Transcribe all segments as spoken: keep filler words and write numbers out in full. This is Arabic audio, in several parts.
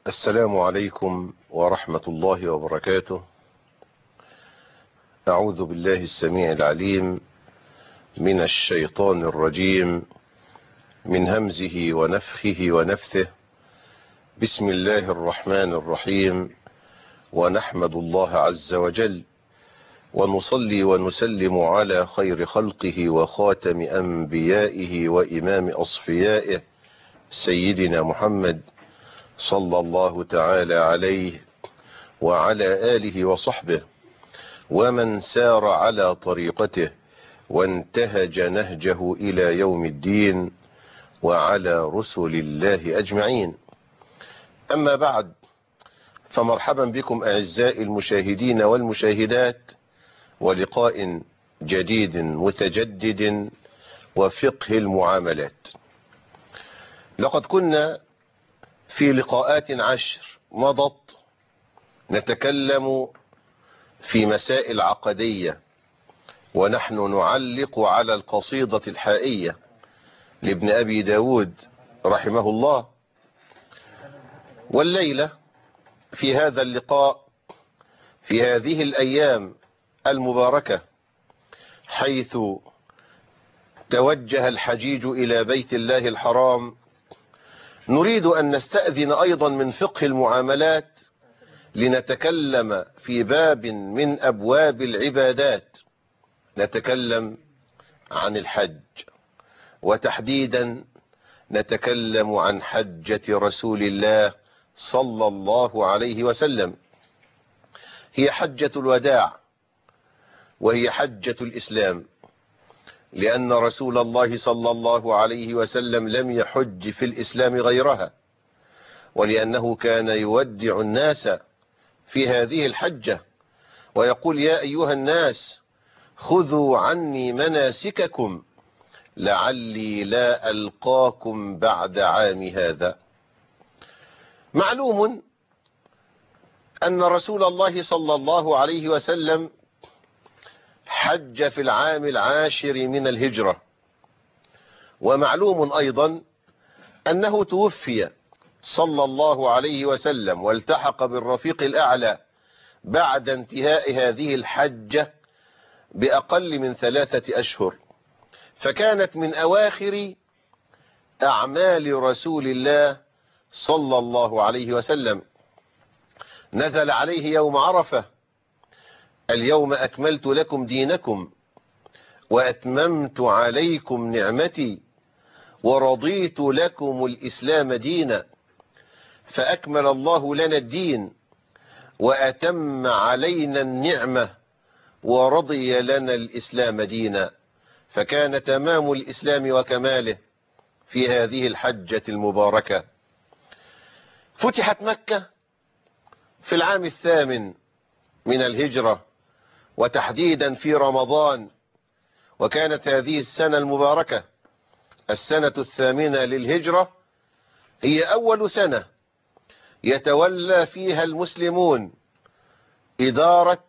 السلام عليكم ورحمة الله وبركاته. أعوذ بالله السميع العليم من الشيطان الرجيم، من همزه ونفخه ونفثه. بسم الله الرحمن الرحيم، ونحمد الله عز وجل ونصلي ونسلم على خير خلقه وخاتم أنبيائه وإمام أصفيائه سيدنا محمد صلى الله تعالى عليه وعلى آله وصحبه ومن سار على طريقته وانتهج نهجه إلى يوم الدين، وعلى رسل الله أجمعين. أما بعد، فمرحبا بكم أعزائي المشاهدين والمشاهدات، ولقاء جديد متجدد وفقه المعاملات. لقد كنا في لقاءات عشر مضت نتكلم في مسائل عقدية، ونحن نعلق على القصيدة الحائية لابن أبي داود رحمه الله. والليلة في هذا اللقاء، في هذه الأيام المباركة، حيث توجه الحجيج إلى بيت الله الحرام، نريد أن نستأذن أيضا من فقه المعاملات لنتكلم في باب من أبواب العبادات. نتكلم عن الحج، وتحديدا نتكلم عن حجة رسول الله صلى الله عليه وسلم. هي حجة الوداع، وهي حجة الإسلام، لأن رسول الله صلى الله عليه وسلم لم يحج في الإسلام غيرها، ولأنه كان يودع الناس في هذه الحجة ويقول: يا أيها الناس خذوا عني مناسككم لعلي لا ألقاكم بعد عام هذا. معلوم أن رسول الله صلى الله عليه وسلم حج في العام العاشر من الهجرة، ومعلوم أيضا أنه توفي صلى الله عليه وسلم والتحق بالرفيق الأعلى بعد انتهاء هذه الحجة بأقل من ثلاثة أشهر، فكانت من أواخر أعمال رسول الله صلى الله عليه وسلم. نزل عليه يوم عرفة: اليوم أكملت لكم دينكم وأتممت عليكم نعمتي ورضيت لكم الإسلام دينا. فأكمل الله لنا الدين وأتم علينا النعمة ورضي لنا الإسلام دينا. فكان تمام الإسلام وكماله في هذه الحجة المباركة. فتحت مكة في العام الثامن من الهجرة، وتحديدا في رمضان، وكانت هذه السنة المباركة السنة الثامنة للهجرة هي أول سنة يتولى فيها المسلمون إدارة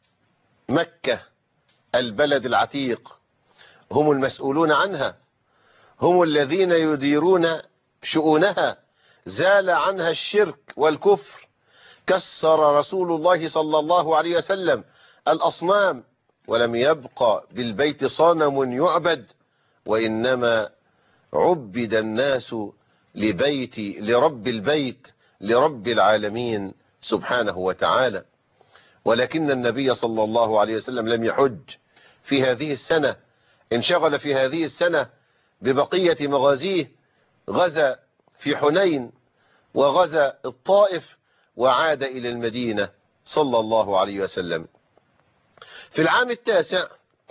مكة البلد العتيق. هم المسؤولون عنها، هم الذين يديرون شؤونها. زال عنها الشرك والكفر، كسر رسول الله صلى الله عليه وسلم الأصنام، ولم يبقى بالبيت صنم يعبد، وإنما عبد الناس لبيت لرب البيت لرب العالمين سبحانه وتعالى. ولكن النبي صلى الله عليه وسلم لم يحج في هذه السنة، انشغل في هذه السنة ببقية مغازيه. غزا في حنين، وغزا الطائف، وعاد إلى المدينة صلى الله عليه وسلم. في العام التاسع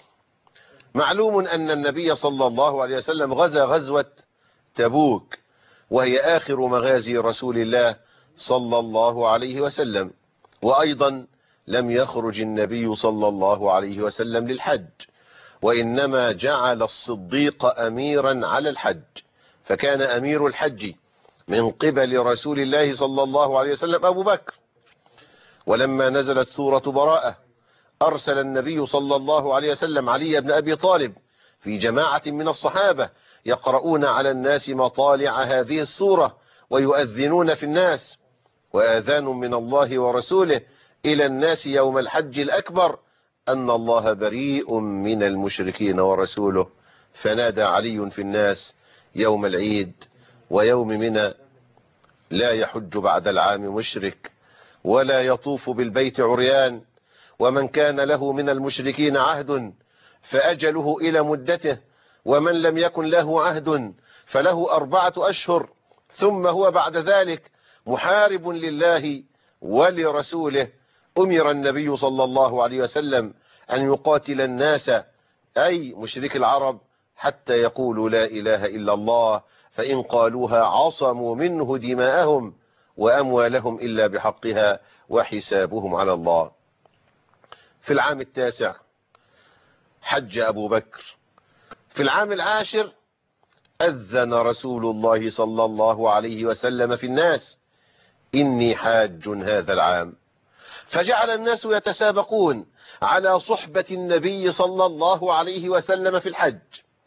معلوم أن النبي صلى الله عليه وسلم غزا غزوة تبوك، وهي آخر مغازي رسول الله صلى الله عليه وسلم. وأيضا لم يخرج النبي صلى الله عليه وسلم للحج، وإنما جعل الصديق أميرا على الحج، فكان أمير الحج من قبل رسول الله صلى الله عليه وسلم أبو بكر. ولما نزلت سورة براءة أرسل النبي صلى الله عليه وسلم علي بن أبي طالب في جماعة من الصحابة يقرؤون على الناس مطالع هذه السورة ويؤذنون في الناس. وآذان من الله ورسوله إلى الناس يوم الحج الأكبر أن الله بريء من المشركين ورسوله. فنادى علي في الناس يوم العيد ويوم منى: لا يحج بعد العام مشرك ولا يطوف بالبيت عريان، ومن كان له من المشركين عهد فأجله إلى مدته، ومن لم يكن له عهد فله أربعة أشهر، ثم هو بعد ذلك محارب لله ولرسوله. أمر النبي صلى الله عليه وسلم أن يقاتل الناس أي مشرك العرب حتى يقولوا لا إله إلا الله، فإن قالوها عصموا منه دماءهم وأموالهم إلا بحقها وحسابهم على الله. في العام التاسع حج أبو بكر. في العام العاشر أذن رسول الله صلى الله عليه وسلم في الناس: إني حاج هذا العام. فجعل الناس يتسابقون على صحبة النبي صلى الله عليه وسلم في الحج،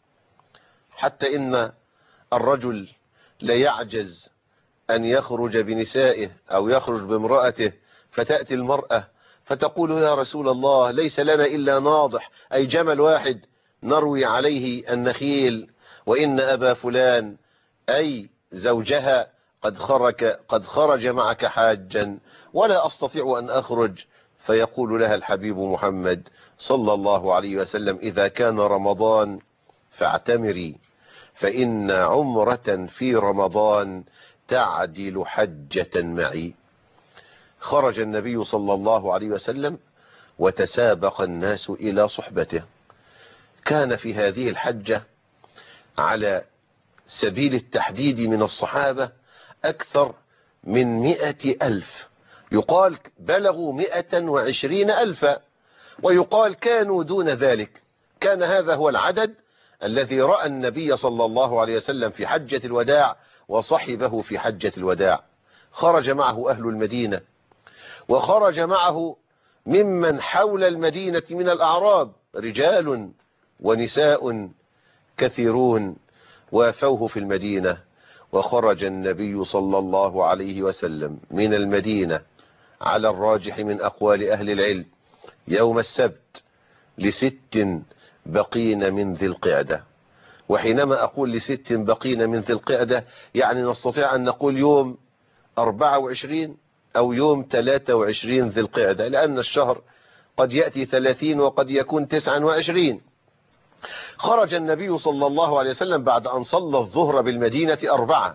حتى إن الرجل ليعجز أن يخرج بنسائه أو يخرج بامرأته، فتأتي المرأة فتقول: يا رسول الله، ليس لنا إلا ناضح أي جمل واحد نروي عليه النخيل، وإن أبا فلان أي زوجها قد خرج, قد خرج معك حاجا ولا أستطيع أن أخرج. فيقول لها الحبيب محمد صلى الله عليه وسلم: إذا كان رمضان فاعتمري، فإن عمرة في رمضان تعدل حجة معي. خرج النبي صلى الله عليه وسلم وتسابق الناس إلى صحبته. كان في هذه الحجة على سبيل التحديد من الصحابة أكثر من مئة ألف، يقال بلغوا مئة وعشرين ألفا، ويقال كانوا دون ذلك. كان هذا هو العدد الذي رأى النبي صلى الله عليه وسلم في حجة الوداع وصحبه في حجة الوداع. خرج معه أهل المدينة، وخرج معه ممن حول المدينة من الأعراب رجال ونساء كثيرون وافوه في المدينة. وخرج النبي صلى الله عليه وسلم من المدينة على الراجح من أقوال أهل العلم يوم السبت لست بقين من ذي القعدة. وحينما أقول لست بقين من ذي القعدة يعني نستطيع أن نقول يوم أربعة وعشرين أو يوم ثلاثة وعشرين ذي القعدة، لأن الشهر قد يأتي ثلاثين وقد يكون تسعة وعشرين. خرج النبي صلى الله عليه وسلم بعد أن صلى الظهر بالمدينة أربعة،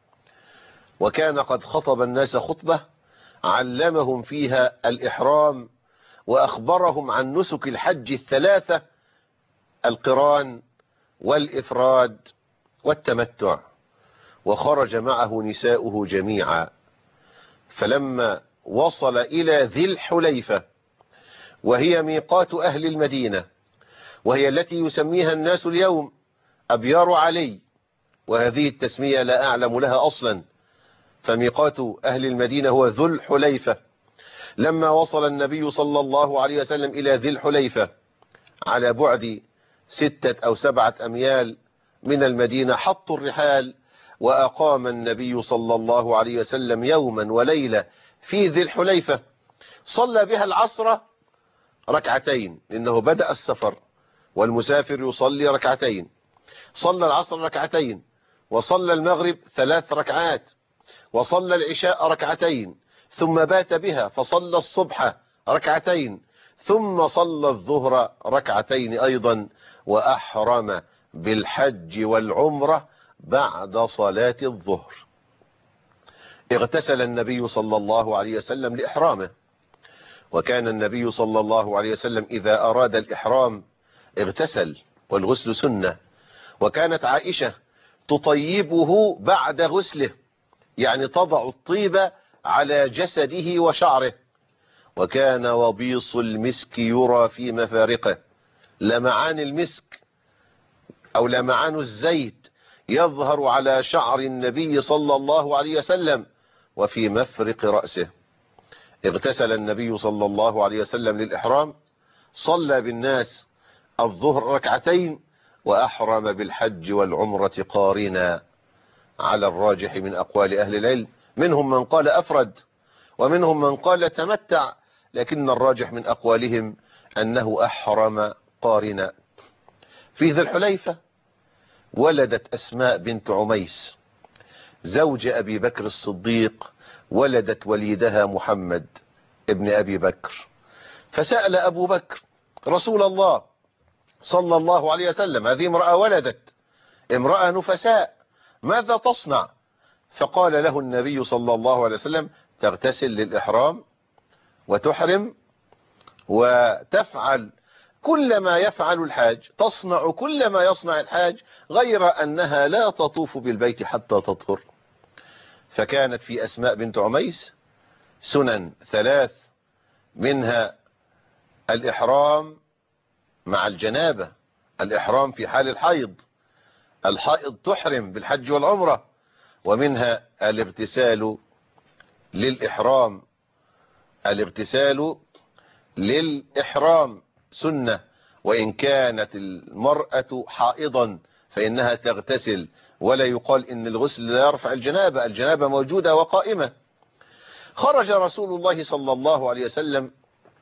وكان قد خطب الناس خطبة علمهم فيها الإحرام وأخبرهم عن نسك الحج الثلاثة: القران والإفراد والتمتع. وخرج معه نساؤه جميعا. فلما وصل إلى ذي الحليفة، وهي ميقات أهل المدينة، وهي التي يسميها الناس اليوم أبيار علي، وهذه التسمية لا أعلم لها أصلا، فميقات أهل المدينة هو ذو الحليفة. لما وصل النبي صلى الله عليه وسلم إلى ذي الحليفة على بعد ستة أو سبعة أميال من المدينة، حطوا الرحال، وأقام النبي صلى الله عليه وسلم يوما وليلة في ذي الحليفة. صلى بها العصر ركعتين، لأنه بدأ السفر والمسافر يصلي ركعتين. صلى العصر ركعتين، وصلى المغرب ثلاث ركعات، وصلى العشاء ركعتين، ثم بات بها فصلى الصبح ركعتين، ثم صلى الظهر ركعتين أيضا، وأحرم بالحج والعمرة بعد صلاة الظهر. اغتسل النبي صلى الله عليه وسلم لإحرامه، وكان النبي صلى الله عليه وسلم إذا أراد الإحرام اغتسل، والغسل سنة. وكانت عائشة تطيبه بعد غسله، يعني تضع الطيب على جسده وشعره. وكان وبيص المسك يرى في مفارقه، لمعان المسك أو لمعان الزيت يظهر على شعر النبي صلى الله عليه وسلم وفي مفرق رأسه. اغتسل النبي صلى الله عليه وسلم للإحرام، صلى بالناس الظهر ركعتين، وأحرم بالحج والعمرة قارنا على الراجح من أقوال أهل العلم. منهم من قال أفرد ومنهم من قال تمتع، لكن الراجح من أقوالهم أنه أحرم قارنا. في ذي الحليفة ولدت أسماء بنت عميس زوج أبي بكر الصديق، ولدت وليدها محمد ابن أبي بكر، فسأل أبو بكر رسول الله صلى الله عليه وسلم: هذه امرأة ولدت، امرأة نفساء، ماذا تصنع؟ فقال له النبي صلى الله عليه وسلم: تغتسل للإحرام وتحرم وتفعل كل ما يفعل الحاج، تصنع كل ما يصنع الحاج، غير أنها لا تطوف بالبيت حتى تطهر. فكانت في أسماء بنت عميس سنن ثلاث، منها الإحرام مع الجنابة، الإحرام في حال الحيض، الحائض تحرم بالحج والعمرة، ومنها الاغتسال للإحرام، الاغتسال للإحرام سنة، وإن كانت المرأة حائضا فإنها تغتسل، ولا يقال إن الغسل لا يرفع الجنابة، الجنابة موجودة وقائمة. خرج رسول الله صلى الله عليه وسلم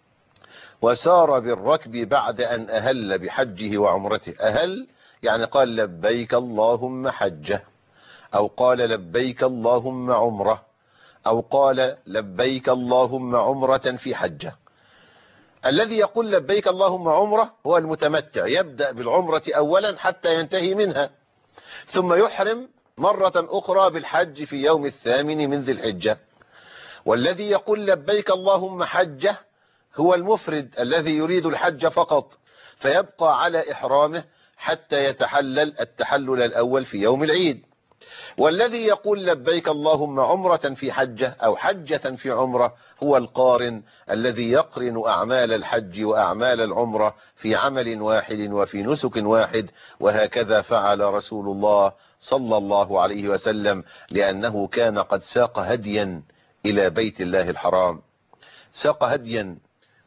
وسار بالركب بعد أن أهل بحجه وعمرته. أهل يعني قال لبيك اللهم حجة، أو قال لبيك اللهم عمرة، أو قال لبيك اللهم عمرة في حجة. الذي يقول لبيك اللهم عمرة هو المتمتع، يبدأ بالعمرة أولا حتى ينتهي منها، ثم يحرم مرة أخرى بالحج في يوم الثامن من ذي الحجة. والذي يقول لبيك اللهم حجة هو المفرد الذي يريد الحج فقط، فيبقى على إحرامه حتى يتحلل التحلل الأول في يوم العيد. والذي يقول لبيك اللهم عمرة في حجة أو حجة في عمرة هو القارن الذي يقرن أعمال الحج وأعمال العمرة في عمل واحد وفي نسك واحد. وهكذا فعل رسول الله صلى الله عليه وسلم، لأنه كان قد ساق هديا إلى بيت الله الحرام، ساق هديا،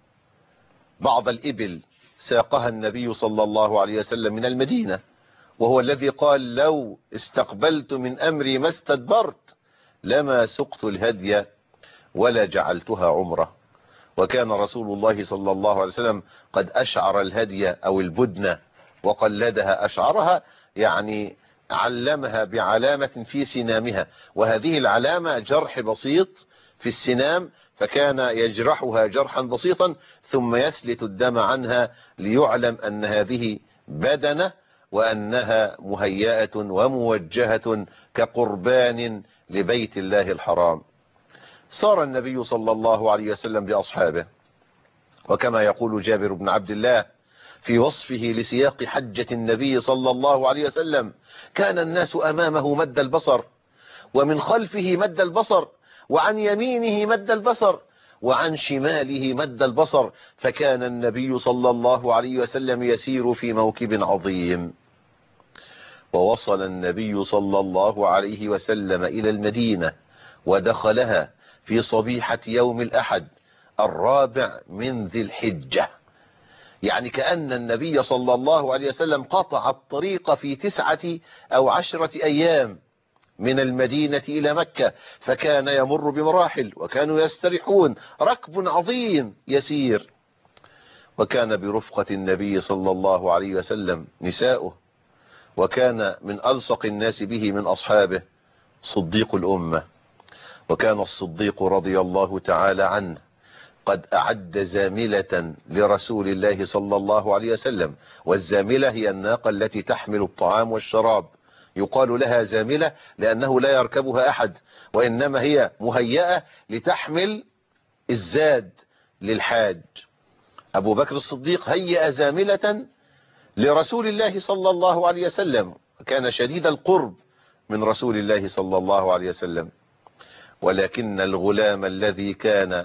بعض الإبل ساقها النبي صلى الله عليه وسلم من المدينة، وهو الذي قال: لو استقبلت من أمري ما استدبرت لما سقت الهدي ولا جعلتها عمرة. وكان رسول الله صلى الله عليه وسلم قد أشعر الهدي أو البدنة وقلدها، أشعرها يعني علمها بعلامة في سنامها، وهذه العلامة جرح بسيط في السنام، فكان يجرحها جرحا بسيطا ثم يسلت الدم عنها ليعلم أن هذه بدنة وأنها مهيئة وموجهة كقربان لبيت الله الحرام. صار النبي صلى الله عليه وسلم بأصحابه، وكما يقول جابر بن عبد الله في وصفه لسياق حجة النبي صلى الله عليه وسلم: كان الناس أمامه مد البصر، ومن خلفه مد البصر، وعن يمينه مد البصر، وعن شماله مد البصر، فكان النبي صلى الله عليه وسلم يسير في موكب عظيم. ووصل النبي صلى الله عليه وسلم إلى المدينة ودخلها في صبيحة يوم الأحد الرابع من ذي الحجة، يعني كأن النبي صلى الله عليه وسلم قطع الطريق في تسعة أو عشرة أيام من المدينة إلى مكة، فكان يمر بمراحل وكانوا يستريحون، ركب عظيم يسير. وكان برفقة النبي صلى الله عليه وسلم نساؤه، وكان من ألصق الناس به من أصحابه صديق الأمة. وكان الصديق رضي الله تعالى عنه قد أعد زاملة لرسول الله صلى الله عليه وسلم، والزاملة هي الناقة التي تحمل الطعام والشراب، يقال لها زاملة لأنه لا يركبها أحد، وإنما هي مهيئة لتحمل الزاد للحاج. أبو بكر الصديق هيأ زاملة لرسول الله صلى الله عليه وسلم، كان شديد القرب من رسول الله صلى الله عليه وسلم. ولكن الغلام الذي كان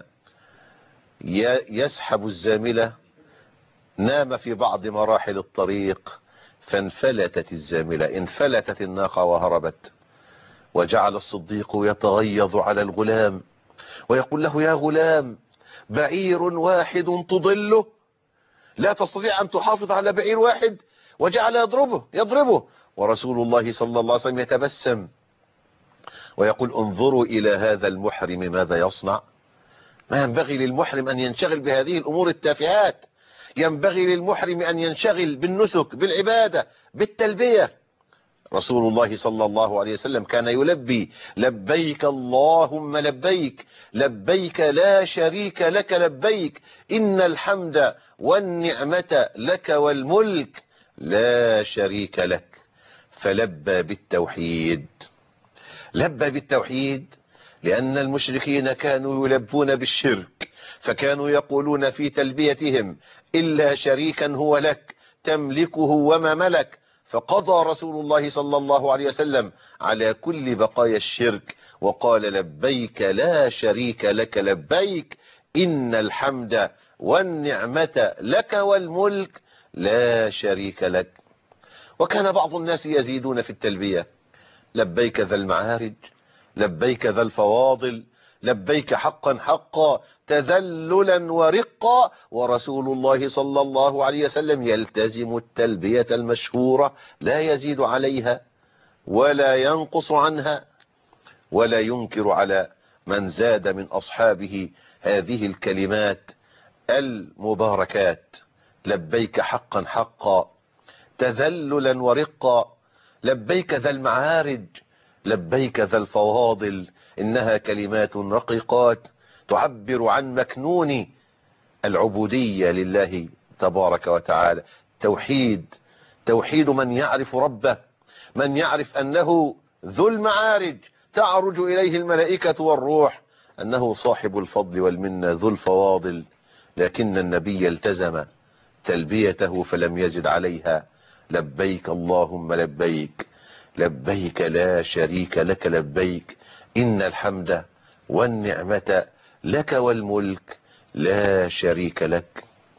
يسحب الزاملة نام في بعض مراحل الطريق، فانفلتت الزاملة، انفلتت الناقة وهربت. وجعل الصديق يتغيظ على الغلام ويقول له: يا غلام، بعير واحد تضله، لا تستطيع أن تحافظ على بعير واحد؟ وجعل يضربه يضربه ورسول الله صلى الله عليه وسلم يتبسم ويقول: انظروا إلى هذا المحرم ماذا يصنع. ما ينبغي للمحرم أن ينشغل بهذه الأمور التافهات، ينبغي للمحرم أن ينشغل بالنسك، بالعبادة، بالتلبية. رسول الله صلى الله عليه وسلم كان يلبي: لبيك اللهم لبيك، لبيك لا شريك لك لبيك، إن الحمد والنعمة لك والملك لا شريك لك. فلبى بالتوحيد، لبى بالتوحيد لأن المشركين كانوا يلبون بالشرك، فكانوا يقولون في تلبيتهم: إلا شريكا هو لك تملكه وما ملك. فقضى رسول الله صلى الله عليه وسلم على كل بقايا الشرك وقال: لبيك لا شريك لك لبيك، إن الحمد والنعمة لك والملك لا شريك لك. وكان بعض الناس يزيدون في التلبية: لبيك ذا المعارج، لبيك ذا الفواضل، لبيك حقا حقا تذللا ورقا. ورسول الله صلى الله عليه وسلم يلتزم التلبية المشهورة، لا يزيد عليها ولا ينقص عنها، ولا ينكر على من زاد من أصحابه هذه الكلمات المباركات: لبيك حقا حقا تذللا ورقا، لبيك ذا المعارج، لبيك ذا الفواضل. إنها كلمات رقيقات تعبر عن مكنون العبودية لله تبارك وتعالى. توحيد، توحيد من يعرف ربه، من يعرف أنه ذو المعارج تعرج إليه الملائكة والروح، أنه صاحب الفضل والمنة ذو الفواضل. لكن النبي التزم تلبيته فلم يزد عليها: لبيك اللهم لبيك، لبيك لا شريك لك لبيك، إن الحمد والنعمة لك والملك لا شريك لك.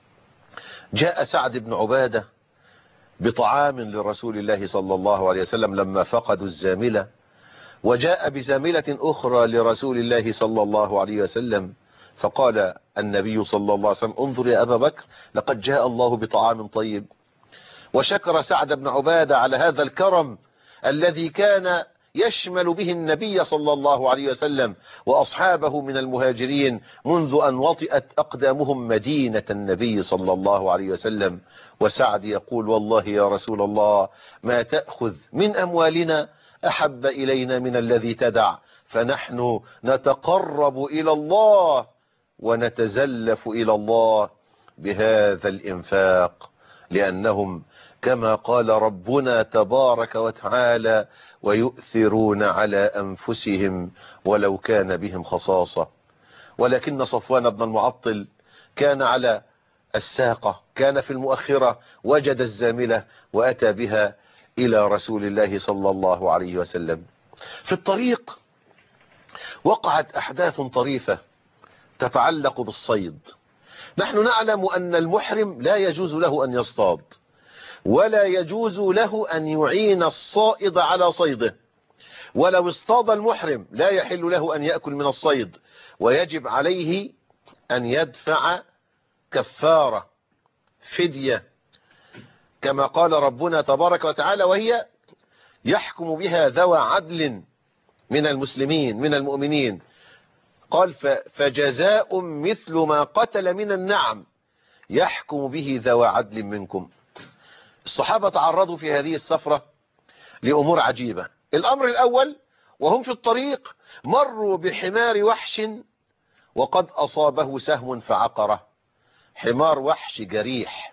جاء سعد بن عبادة بطعام لرسول الله صلى الله عليه وسلم لما فقدوا الزاملة، وجاء بزاملة أخرى لرسول الله صلى الله عليه وسلم، فقال النبي صلى الله عليه وسلم: انظر يا أبا بكر، لقد جاء الله بطعام طيب. وشكر سعد بن عبادة على هذا الكرم الذي كان يشمل به النبي صلى الله عليه وسلم وأصحابه من المهاجرين منذ أن وطئت أقدامهم مدينة النبي صلى الله عليه وسلم. وسعد يقول: والله يا رسول الله ما تأخذ من أموالنا أحب إلينا من الذي تدع، فنحن نتقرب إلى الله ونتزلف إلى الله بهذا الإنفاق، لأنهم كما قال ربنا تبارك وتعالى: ويؤثرون على أنفسهم ولو كان بهم خصاصة. ولكن صفوان بن المعطل كان على الساقة، كان في المؤخرة، وجد الزاملة وأتى بها إلى رسول الله صلى الله عليه وسلم. في الطريق وقعت أحداث طريفة تتعلق بالصيد. نحن نعلم أن المحرم لا يجوز له أن يصطاد، ولا يجوز له أن يعين الصائد على صيده، ولو اصطاد المحرم لا يحل له أن يأكل من الصيد، ويجب عليه أن يدفع كفارة، فدية، كما قال ربنا تبارك وتعالى: وهي يحكم بها ذوى عدل من المسلمين من المؤمنين. قال: فجزاء مثل ما قتل من النعم يحكم به ذوى عدل منكم. الصحابة تعرضوا في هذه السفرة لأمور عجيبة. الأمر الأول: وهم في الطريق مروا بحمار وحش وقد أصابه سهم فعقره. حمار وحش جريح،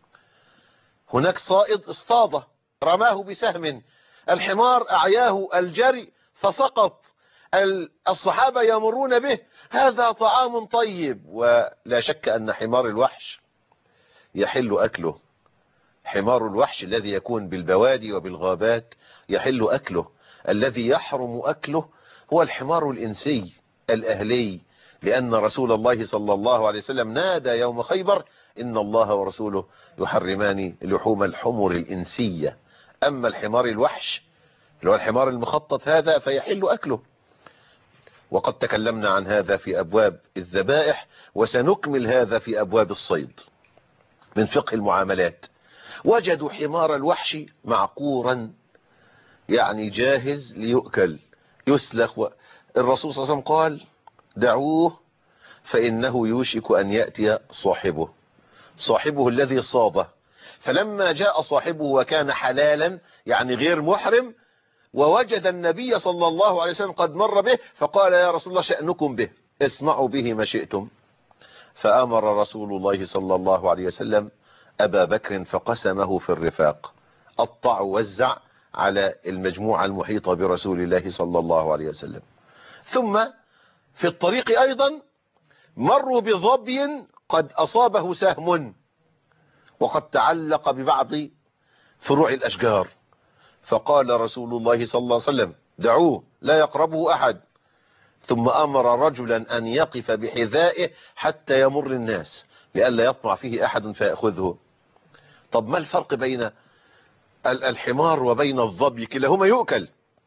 هناك صائد اصطاده رماه بسهم، الحمار أعياه الجري فسقط. الصحابة يمرون به: هذا طعام طيب. ولا شك أن حمار الوحش يحل أكله، حمار الوحش الذي يكون بالبوادي وبالغابات يحل أكله. الذي يحرم أكله هو الحمار الإنسي الأهلي، لأن رسول الله صلى الله عليه وسلم نادى يوم خيبر: إن الله ورسوله يحرمان لحوم الحمر الإنسية. أما الحمار الوحش اللي هو الحمار المخطط هذا فيحل أكله. وقد تكلمنا عن هذا في أبواب الذبائح، وسنكمل هذا في أبواب الصيد من فقه المعاملات. وجدوا حمار الوحش معقورا، يعني جاهز ليؤكل يسلخ. الرسول صلى الله عليه وسلم قال: دعوه فإنه يوشك أن يأتي صاحبه صاحبه الذي صاده. فلما جاء صاحبه وكان حلالا يعني غير محرم، ووجد النبي صلى الله عليه وسلم قد مر به، فقال يا رسول الله شأنكم به، اسمعوا به ما شئتم. فأمر رسول الله صلى الله عليه وسلم أبا بكر فقسمه في الرفاق، قطع ووزع على المجموعة المحيطة برسول الله صلى الله عليه وسلم. ثم في الطريق أيضا مروا بظبي قد أصابه سهم وقد تعلق ببعض فروع الأشجار، فقال رسول الله صلى الله عليه وسلم دعوه لا يقربه أحد، ثم أمر رجلا أن يقف بحذائه حتى يمر الناس لئلا يطمع فيه أحد فيأخذه. طب ما الفرق بين الحمار وبين الظبي؟ كلاهما يؤكل.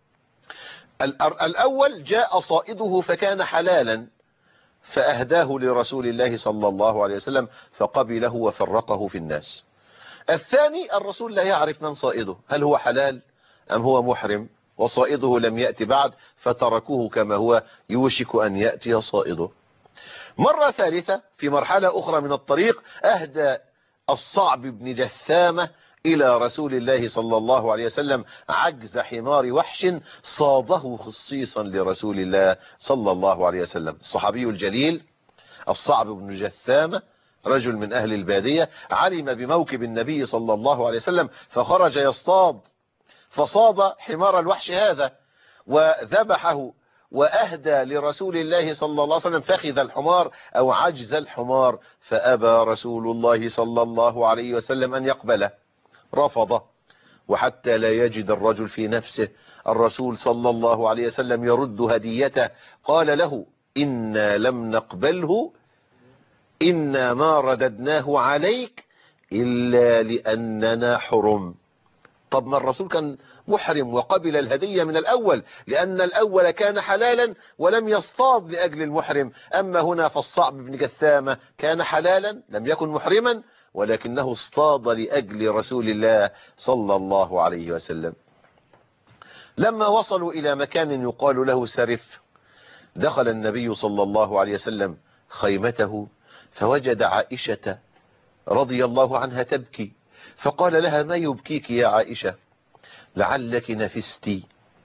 الأول جاء صائده فكان حلالا فأهداه لرسول الله صلى الله عليه وسلم فقبله وفرقه في الناس. الثاني الرسول لا يعرف من صائده، هل هو حلال أم هو محرم، وصائده لم يأتي بعد فتركوه كما هو يوشك أن يأتي صائده. مرة ثالثة في مرحلة أخرى من الطريق أهدى الصعب بن جثامة إلى رسول الله صلى الله عليه وسلم عجز حمار وحش صاده خصيصا لرسول الله صلى الله عليه وسلم. الصحابي الجليل الصعب بن جثامة رجل من أهل البادية علم بموكب النبي صلى الله عليه وسلم فخرج يصطاد، فصاد حمار الوحش هذا وذبحه وأهدى لرسول الله صلى الله عليه وسلم فخذ الحمار أو عجز الحمار، فأبى رسول الله صلى الله عليه وسلم أن يقبله، رفضه. وحتى لا يجد الرجل في نفسه الرسول صلى الله عليه وسلم يرد هديته قال له إنا لم نقبله إنا ما رددناه عليك إلا لأننا حرم. طب ما الرسول كان محرم وقبل الهدية من الأول، لأن الأول كان حلالا ولم يصطاد لأجل المحرم. أما هنا فالصعب بن جثامة كان حلالا لم يكن محرما ولكنه اصطاد لأجل رسول الله صلى الله عليه وسلم. لما وصلوا إلى مكان يقال له سرف دخل النبي صلى الله عليه وسلم خيمته فوجد عائشة رضي الله عنها تبكي، فقال لها ما يبكيك يا عائشة؟ لعلك نفستي،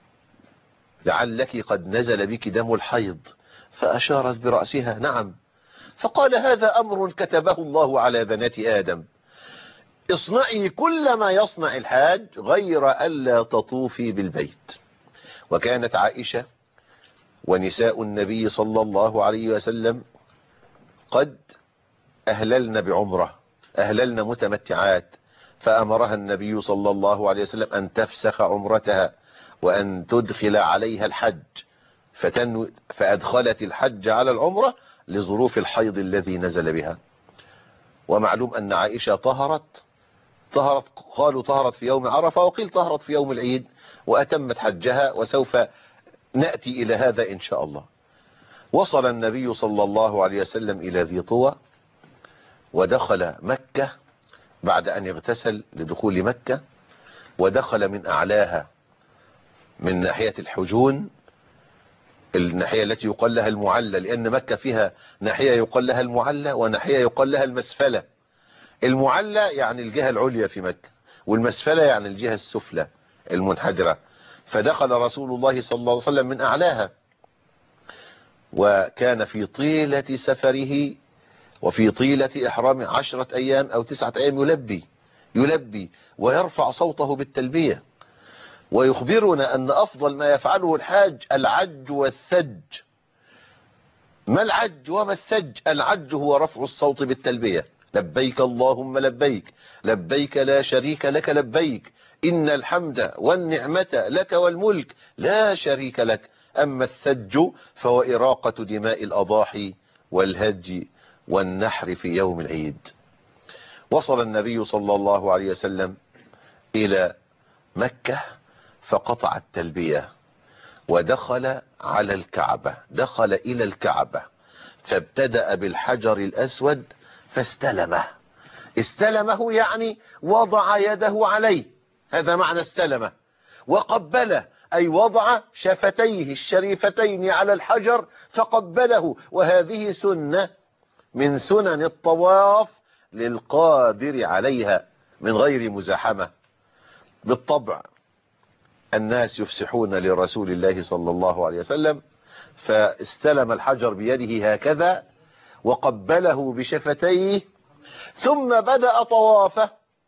لعلك قد نزل بك دم الحيض. فأشارت برأسها نعم. فقال هذا أمر كتبه الله على بنات آدم، اصنعي كل ما يصنع الحاج غير ألا تطوفي بالبيت. وكانت عائشة ونساء النبي صلى الله عليه وسلم قد أهللن بعمرة، أهللن متمتعات، فأمرها النبي صلى الله عليه وسلم أن تفسخ عمرتها وأن تدخل عليها الحج، فتنو فأدخلت الحج على العمرة لظروف الحيض الذي نزل بها. ومعلوم أن عائشة طهرت طهرت قالوا طهرت في يوم عرفة وقيل طهرت في يوم العيد وأتمت حجها، وسوف نأتي إلى هذا إن شاء الله. وصل النبي صلى الله عليه وسلم إلى ذي طوى ودخل مكة بعد أن اغتسل لدخول مكة، ودخل من أعلاها من ناحية الحجون، الناحية التي يقال لها المعلى، لأن مكة فيها ناحية يقال لها المعلى وناحية يقال لها المسفلة. المعلى يعني الجهة العليا في مكة، والمسفلة يعني الجهة السفلى المنحدرة. فدخل رسول الله صلى الله عليه وسلم من أعلاها، وكان في طيلة سفره وفي طيلة إحرام عشرة أيام أو تسعة أيام يلبي يلبي ويرفع صوته بالتلبية. ويخبرنا أن أفضل ما يفعله الحاج العج والثج. ما العج وما الثج؟ العج هو رفع الصوت بالتلبية، لبيك اللهم لبيك، لبيك لا شريك لك لبيك، إن الحمد والنعمة لك والملك لا شريك لك. أما الثج فهو إراقة دماء الأضاحي والهج والنحر في يوم العيد. وصل النبي صلى الله عليه وسلم إلى مكة فقطع التلبية ودخل على الكعبة، دخل إلى الكعبة فابتدأ بالحجر الأسود فاستلمه. استلمه يعني وضع يده عليه، هذا معنى استلمه، وقبله أي وضع شفتيه الشريفتين على الحجر فقبله، وهذه سنة من سنن الطواف للقادر عليها من غير مزاحمة. بالطبع الناس يفسحون لرسول الله صلى الله عليه وسلم، فاستلم الحجر بيده هكذا وقبله بشفتيه ثم بدأ طوافه.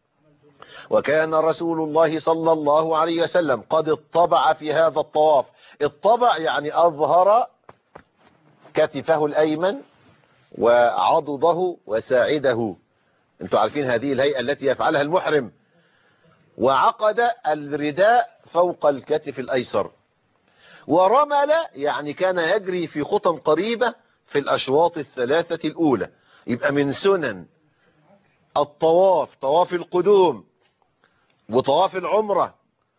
وكان رسول الله صلى الله عليه وسلم قد اطبع في هذا الطواف. اطبع يعني أظهر كتفه الأيمن وعضده وساعده، انتوا عارفين هذه الهيئة التي يفعلها المحرم. وعقد الرداء فوق الكتف الأيسر. ورمل يعني كان يجري في خطى قريبة في الأشواط الثلاثة الأولى. يبقى من سنن الطواف طواف القدوم وطواف العمرة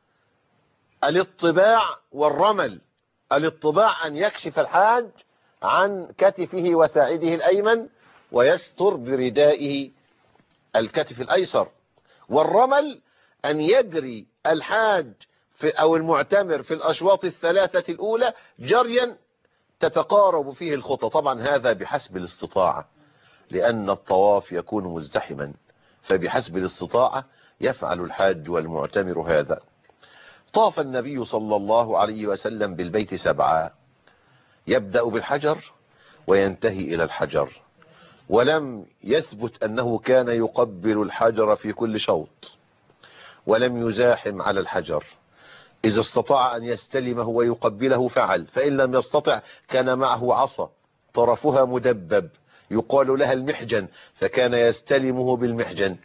الاطباع والرمل. الاطباع أن يكشف الحاج عن كتفه وساعده الأيمن ويستر بردائه الكتف الأيسر. والرمل أن يجري الحاج في أو المعتمر في الأشواط الثلاثة الأولى جريا تتقارب فيه الخطى، طبعا هذا بحسب الاستطاعة لأن الطواف يكون مزدحما، فبحسب الاستطاعة يفعل الحاج والمعتمر هذا. طاف النبي صلى الله عليه وسلم بالبيت سبعا، يبدأ بالحجر وينتهي إلى الحجر، ولم يثبت أنه كان يقبل الحجر في كل شوط، ولم يزاحم على الحجر. إذا استطاع أن يستلمه ويقبله فعل، فإن لم يستطع كان معه عصا طرفها مدبب يقال لها المحجن، فكان يستلمه بالمحجن.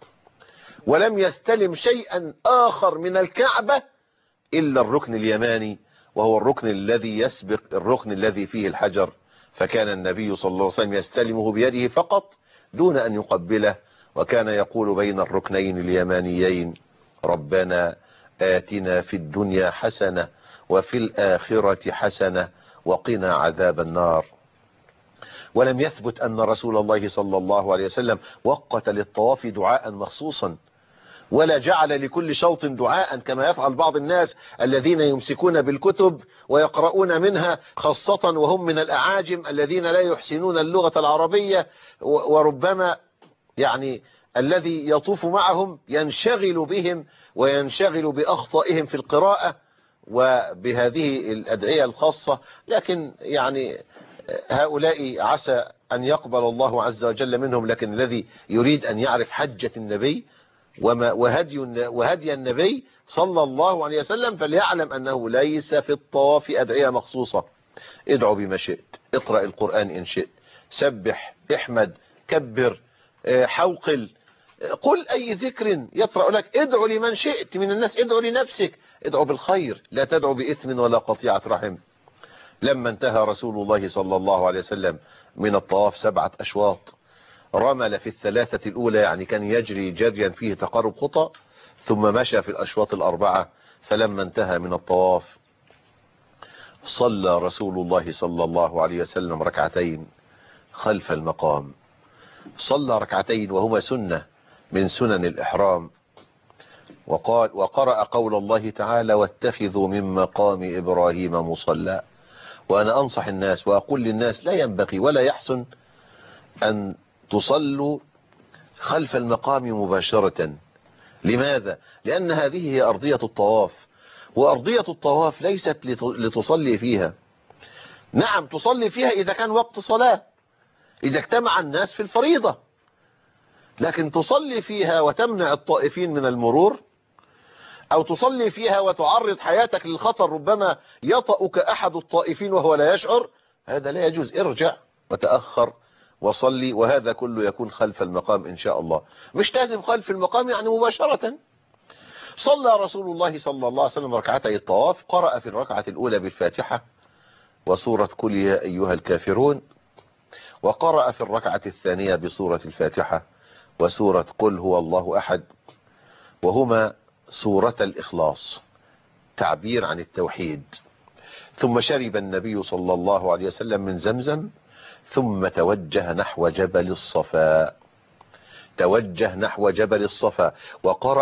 ولم يستلم شيئا آخر من الكعبة إلا الركن اليماني، وهو الركن الذي يسبق الركن الذي فيه الحجر، فكان النبي صلى الله عليه وسلم يستلمه بيده فقط دون أن يقبله. وكان يقول بين الركنين اليمانيين: ربنا آتنا في الدنيا حسنة وفي الآخرة حسنة وقنا عذاب النار. ولم يثبت أن رسول الله صلى الله عليه وسلم وقت للطواف دعاء مخصوصا، ولا جعل لكل شوط دعاء كما يفعل بعض الناس الذين يمسكون بالكتب ويقرؤون منها، خاصة وهم من الأعاجم الذين لا يحسنون اللغة العربية، وربما يعني الذي يطوف معهم ينشغل بهم وينشغل بأخطائهم في القراءة وبهذه الأدعية الخاصة. لكن يعني هؤلاء عسى أن يقبل الله عز وجل منهم، لكن الذي يريد أن يعرف حجة النبي وما وهدي وهدي النبي صلى الله عليه وسلم فليعلم أنه ليس في الطواف أدعية مخصوصة. ادعو بما شئت، اقرأ القرآن إن شئت، سبح، احمد، كبر، حوقل، قل أي ذكر يطرأ لك، ادعو لمن شئت من الناس، ادعو لنفسك، ادعو بالخير، لا تدعو بإثم ولا قطيعة رحم. لما انتهى رسول الله صلى الله عليه وسلم من الطواف سبعة أشواط، رمل في الثلاثة الأولى، يعني كان يجري جريا فيه تقارب خطى، ثم مشى في الأشواط الأربعة. فلما انتهى من الطواف صلى رسول الله صلى الله عليه وسلم ركعتين خلف المقام. صلى ركعتين وهما سنة من سنن الإحرام، وقال وقرأ قول الله تعالى: واتخذوا من مقام إبراهيم مصلى. وأنا أنصح الناس وأقول للناس: لا ينبغي ولا يحسن أن تصلوا خلف المقام مباشرة. لماذا؟ لأن هذه هي أرضية الطواف، وأرضية الطواف ليست لتصلي فيها. نعم تصلي فيها إذا كان وقت صلاة، إذا اجتمع الناس في الفريضة، لكن تصلي فيها وتمنع الطائفين من المرور، أو تصلي فيها وتعرض حياتك للخطر، ربما يطأك أحد الطائفين وهو لا يشعر، هذا لا يجوز. ارجع وتأخر وصلي، وهذا كله يكون خلف المقام إن شاء الله. مش لازم خلف المقام يعني مباشرة. صلى رسول الله صلى الله عليه وسلم ركعتي الطواف، قرأ في الركعة الأولى بالفاتحة وسورة قل يا أيها الكافرون، وقرأ في الركعة الثانية بسورة الفاتحة وسورة قل هو الله أحد، وهما سورة الإخلاص، تعبير عن التوحيد. ثم شرب النبي صلى الله عليه وسلم من زمزم، ثم توجه نحو جبل الصفا توجه نحو جبل الصفا وقرأ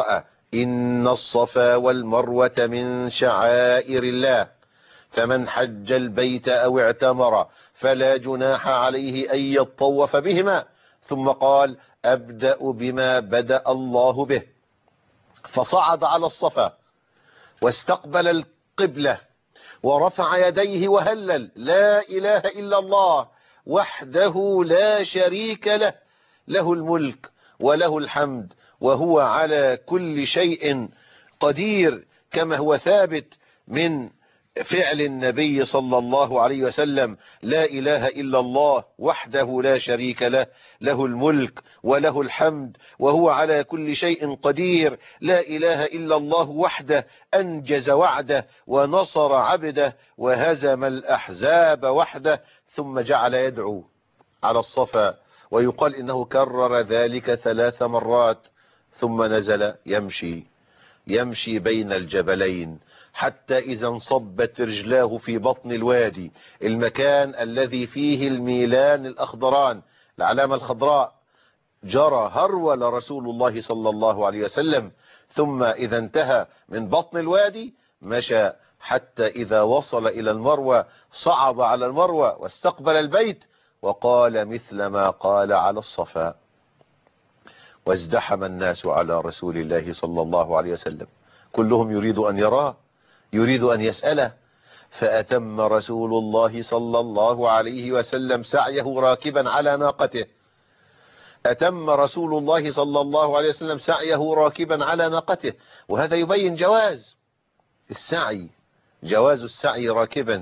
إن الصفا والمروة من شعائر الله فمن حج البيت أو اعتمر فلا جناح عليه أن يطوف بهما. ثم قال أبدأ بما بدأ الله به، فصعد على الصفا واستقبل القبلة ورفع يديه وهلل لا إله إلا الله وحده لا شريك له، له الملك وله الحمد وهو على كل شيء قدير، كما هو ثابت من فعل النبي صلى الله عليه وسلم: لا إله إلا الله وحده لا شريك له، له الملك وله الحمد وهو على كل شيء قدير، لا إله إلا الله وحده أنجز وعده ونصر عبده وهزم الأحزاب وحده. ثم جعل يدعو على الصفا، ويقال إنه كرر ذلك ثلاث مرات، ثم نزل يمشي يمشي بين الجبلين حتى إذا انصبت رجلاه في بطن الوادي، المكان الذي فيه الميلان الأخضران، العلامة الخضراء، جرى هرول رسول الله صلى الله عليه وسلم. ثم إذا انتهى من بطن الوادي مشى حتى إذا وصل إلى المروة صعد على المروة واستقبل البيت وقال مثل ما قال على الصفا. وازدحم الناس على رسول الله صلى الله عليه وسلم، كلهم يريد أن يراه، يريد أن يسأله. فأتم رسول الله صلى الله عليه وسلم سعيه راكبا على ناقته، أتم رسول الله صلى الله عليه وسلم سعيه راكبا على ناقته. وهذا يبين جواز السعي، جواز السعي راكبا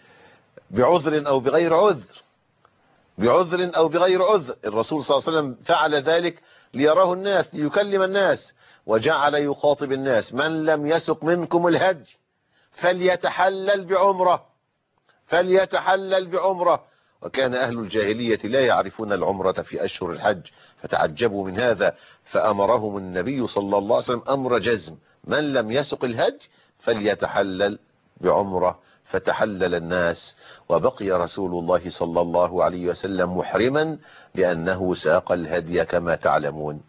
بعذر أو بغير عذر، بعذر أو بغير عذر. الرسول صلى الله عليه وسلم فعل ذلك ليراه الناس، ليكلم الناس، وجعل يخاطب الناس: من لم يسق منكم الهدي فليتحلل بعمره، فليتحلل بعمره. وكان أهل الجاهلية لا يعرفون العمرة في أشهر الحج، فتعجبوا من هذا، فأمرهم النبي صلى الله عليه وسلم أمر جزم: من لم يسق الهدي فليتحلل بعمره. فتحلل الناس، وبقي رسول الله صلى الله عليه وسلم محرما لأنه ساق الهدي كما تعلمون.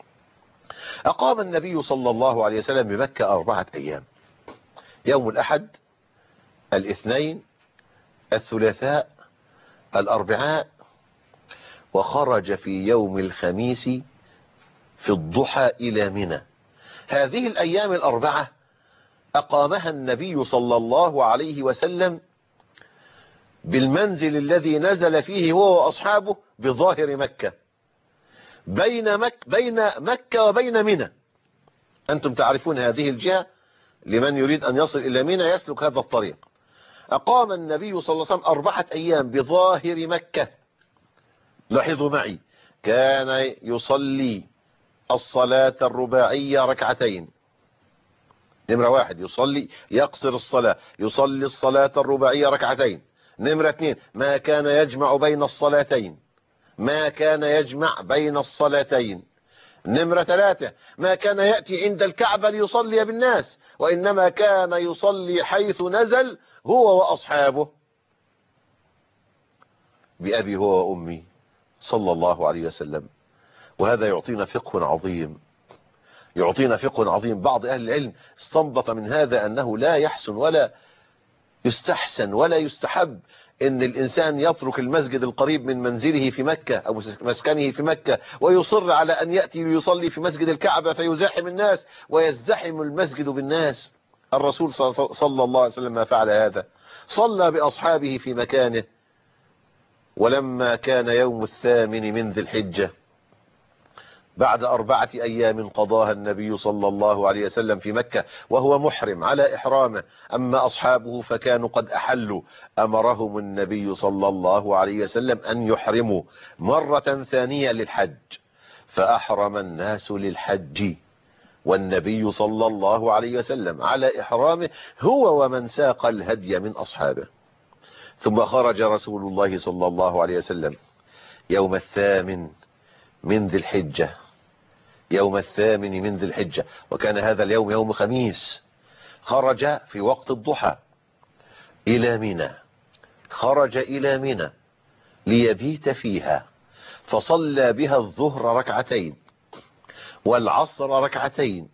أقام النبي صلى الله عليه وسلم بمكة أربعة أيام: يوم الأحد، الاثنين، الثلاثاء، الأربعاء، وخرج في يوم الخميس في الضحى إلى منى. هذه الأيام الأربعة أقامها النبي صلى الله عليه وسلم بالمنزل الذي نزل فيه هو وأصحابه بظاهر مكة، بين, مك بين مكة وبين منى. أنتم تعرفون هذه الجهة، لمن يريد أن يصل إلى منى يسلك هذا الطريق. أقام النبي صلى الله عليه وسلم أربعة أيام بظاهر مكة. لاحظوا معي، كان يصلي الصلاة الرباعية ركعتين. نمرة واحد، يصلي يقصر الصلاة، يصلي الصلاة الرباعية ركعتين. نمرة اثنين، ما كان يجمع بين الصلاتين، ما كان يجمع بين الصلاتين. نمرة ثلاثة، ما كان يأتي عند الكعبة ليصلي بالناس، وإنما كان يصلي حيث نزل هو وأصحابه. بأبي هو وأمي صلى الله عليه وسلم. وهذا يعطينا فقه عظيم، يعطينا فقه عظيم. بعض أهل العلم استنبط من هذا أنه لا يحسن ولا يستحسن ولا يستحب ان الانسان يترك المسجد القريب من منزله في مكة او مسكنه في مكة ويصر على ان يأتي ليصلي في مسجد الكعبة فيزاحم الناس ويزدحم المسجد بالناس. الرسول صلى الله عليه وسلم ما فعل هذا، صلى بأصحابه في مكانه. ولما كان يوم الثامن من ذي الحجة بعد أربعة أيام قضاها النبي صلى الله عليه وسلم في مكة وهو محرم على إحرامه، أما أصحابه فكانوا قد أحلوا، أمرهم النبي صلى الله عليه وسلم أن يحرموا مرة ثانية للحج، فأحرم الناس للحج والنبي صلى الله عليه وسلم على إحرامه هو ومن ساق الهدي من أصحابه. ثم خرج رسول الله صلى الله عليه وسلم يوم الثامن من ذي الحجة، يوم الثامن من ذي الحجة، وكان هذا اليوم يوم خميس. خرج في وقت الضحى إلى منى، خرج إلى منى ليبيت فيها، فصلى بها الظهر ركعتين والعصر ركعتين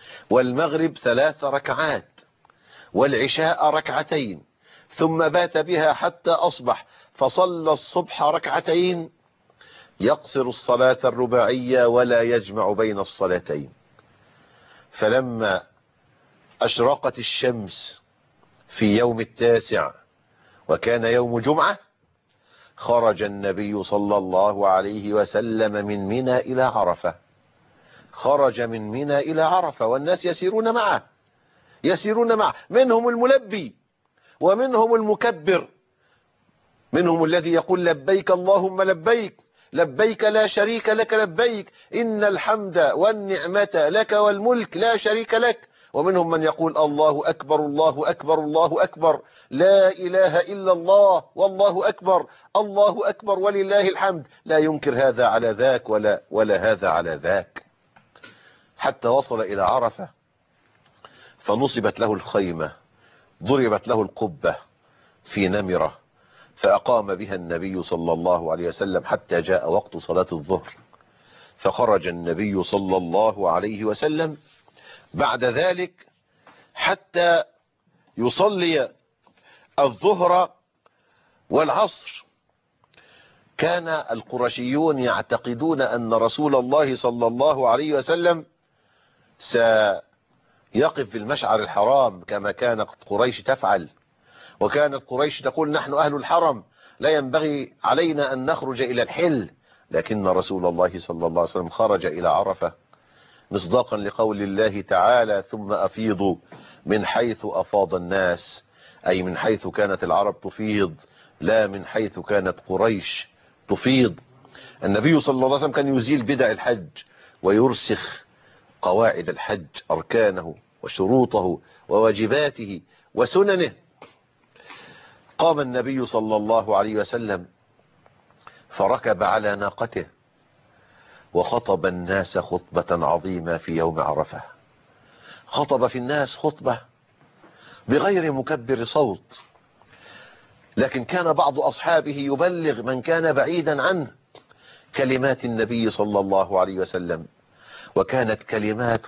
والمغرب ثلاث ركعات والعشاء ركعتين، ثم بات بها حتى أصبح فصلى الصبح ركعتين، يقصر الصلاة الرباعية ولا يجمع بين الصلاتين. فلما أشرقت الشمس في يوم التاسع وكان يوم جمعة، خرج النبي صلى الله عليه وسلم من منى إلى عرفة. خرج من منى إلى عرفة والناس يسيرون معه يسيرون معه منهم الملبي ومنهم المكبر، منهم الذي يقول لبيك اللهم لبيك، لبيك لا شريك لك لبيك، إن الحمد والنعمة لك والملك لا شريك لك. ومنهم من يقول الله أكبر الله أكبر الله أكبر، لا إله إلا الله والله أكبر، الله أكبر ولله الحمد، لا ينكر هذا على ذاك ولا, ولا هذا على ذاك، حتى وصل إلى عرفة فنصبت له الخيمة، ضربت له القبة في نمرة، فأقام بها النبي صلى الله عليه وسلم حتى جاء وقت صلاة الظهر. فخرج النبي صلى الله عليه وسلم بعد ذلك حتى يصلي الظهر والعصر. كان القرشيون يعتقدون أن رسول الله صلى الله عليه وسلم سيقف في المشعر الحرام كما كانت قريش تفعل، وكانت قريش تقول نحن أهل الحرم لا ينبغي علينا أن نخرج إلى الحل، لكن رسول الله صلى الله عليه وسلم خرج إلى عرفة مصداقا لقول الله تعالى ثم أفيضوا من حيث أفاض الناس، أي من حيث كانت العرب تفيض لا من حيث كانت قريش تفيض. النبي صلى الله عليه وسلم كان يزيل بدع الحج ويرسخ قواعد الحج، أركانه وشروطه وواجباته وسننه. قام النبي صلى الله عليه وسلم فركب على ناقته وخطب الناس خطبة عظيمة في يوم عرفة. خطب في الناس خطبة بغير مكبر صوت، لكن كان بعض أصحابه يبلغ من كان بعيدا عنه كلمات النبي صلى الله عليه وسلم، وكانت كلمات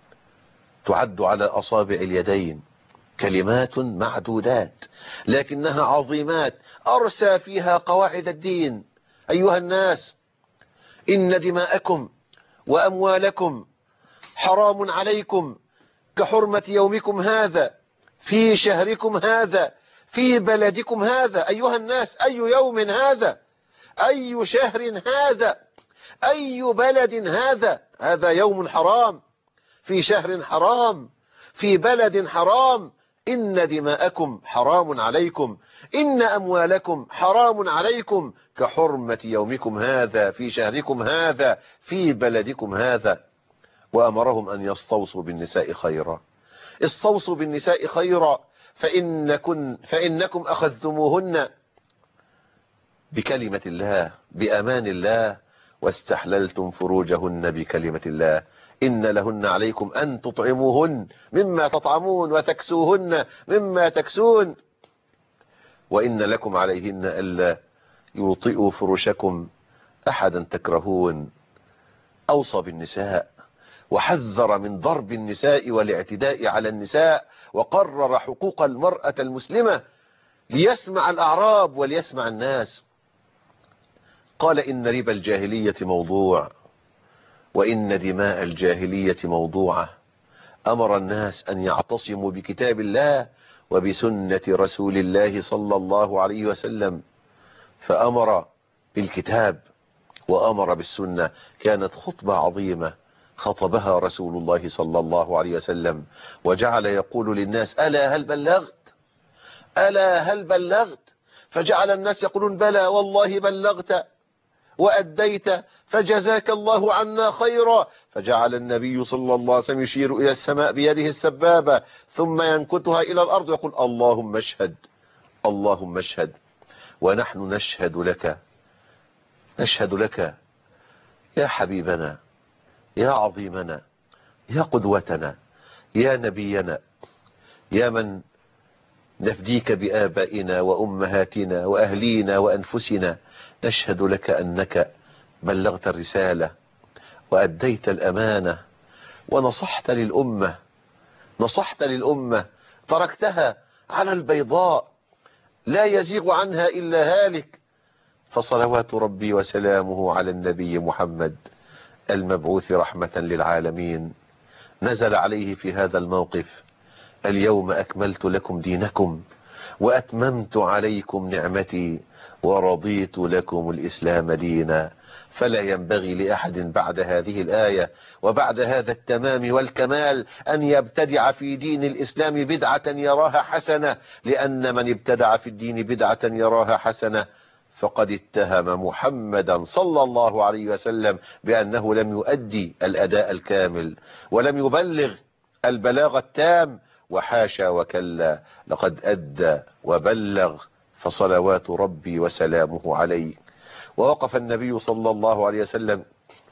تعد على أصابع اليدين، كلمات معدودات لكنها عظيمات أرسى فيها قواعد الدين. أيها الناس، إن دماءكم وأموالكم حرام عليكم كحرمة يومكم هذا في شهركم هذا في بلدكم هذا. أيها الناس، أي يوم هذا؟ أي شهر هذا؟ أي بلد هذا؟ هذا يوم حرام في شهر حرام في بلد حرام. إن دماءكم حرام عليكم، إن أموالكم حرام عليكم كحرمة يومكم هذا في شهركم هذا في بلدكم هذا. وأمرهم أن يستوصوا بالنساء خيرا. استوصوا بالنساء خيرا فإنكم, فإنكم أخذتموهن بكلمة الله بأمان الله واستحللتم فروجهن بكلمة الله. إن لهن عليكم أن تطعموهن مما تطعمون وتكسوهن مما تكسون، وإن لكم عليهن ألا يوطئوا فرشكم أحدا تكرهون. أوصى بالنساء وحذر من ضرب النساء والاعتداء على النساء، وقرر حقوق المرأة المسلمة ليسمع الأعراب وليسمع الناس. قال إن ربا الجاهلية موضوع وإن دماء الجاهلية موضوعة. أمر الناس أن يعتصموا بكتاب الله وبسنة رسول الله صلى الله عليه وسلم، فأمر بالكتاب وأمر بالسنة. كانت خطبة عظيمة خطبها رسول الله صلى الله عليه وسلم، وجعل يقول للناس ألا هل بلغت ألا هل بلغت فجعل الناس يقولون بلى والله بلغت وأديت فجزاك الله عنا خيرا. فجعل النبي صلى الله عليه وسلم يشير إلى السماء بيده السبابة ثم ينكتها إلى الأرض ويقول اللهم اشهد اللهم اشهد. ونحن نشهد لك نشهد لك يا حبيبنا يا عظيمنا يا قدوتنا يا نبينا، يا من نفديك بآبائنا وأمهاتنا وأهلينا وأنفسنا. نشهد لك أنك بلغت الرسالة وأديت الأمانة ونصحت للأمة، نصحت للأمة، تركتها على البيضاء لا يزيغ عنها إلا هالك. فصلوات ربي وسلامه على النبي محمد المبعوث رحمة للعالمين، نزل عليه في هذا الموقف: اليوم أكملت لكم دينكم وأتممت عليكم نعمتي ورضيت لكم الإسلام دينا. فلا ينبغي لأحد بعد هذه الآية وبعد هذا التمام والكمال أن يبتدع في دين الإسلام بدعة يراها حسنة، لأن من ابتدع في الدين بدعة يراها حسنة فقد اتهم محمدا صلى الله عليه وسلم بأنه لم يؤدي الأداء الكامل ولم يبلغ البلاغ التام، وحاشا وكلا، لقد أدى وبلغ، فصلوات ربي وسلامه عليه. ووقف النبي صلى الله عليه وسلم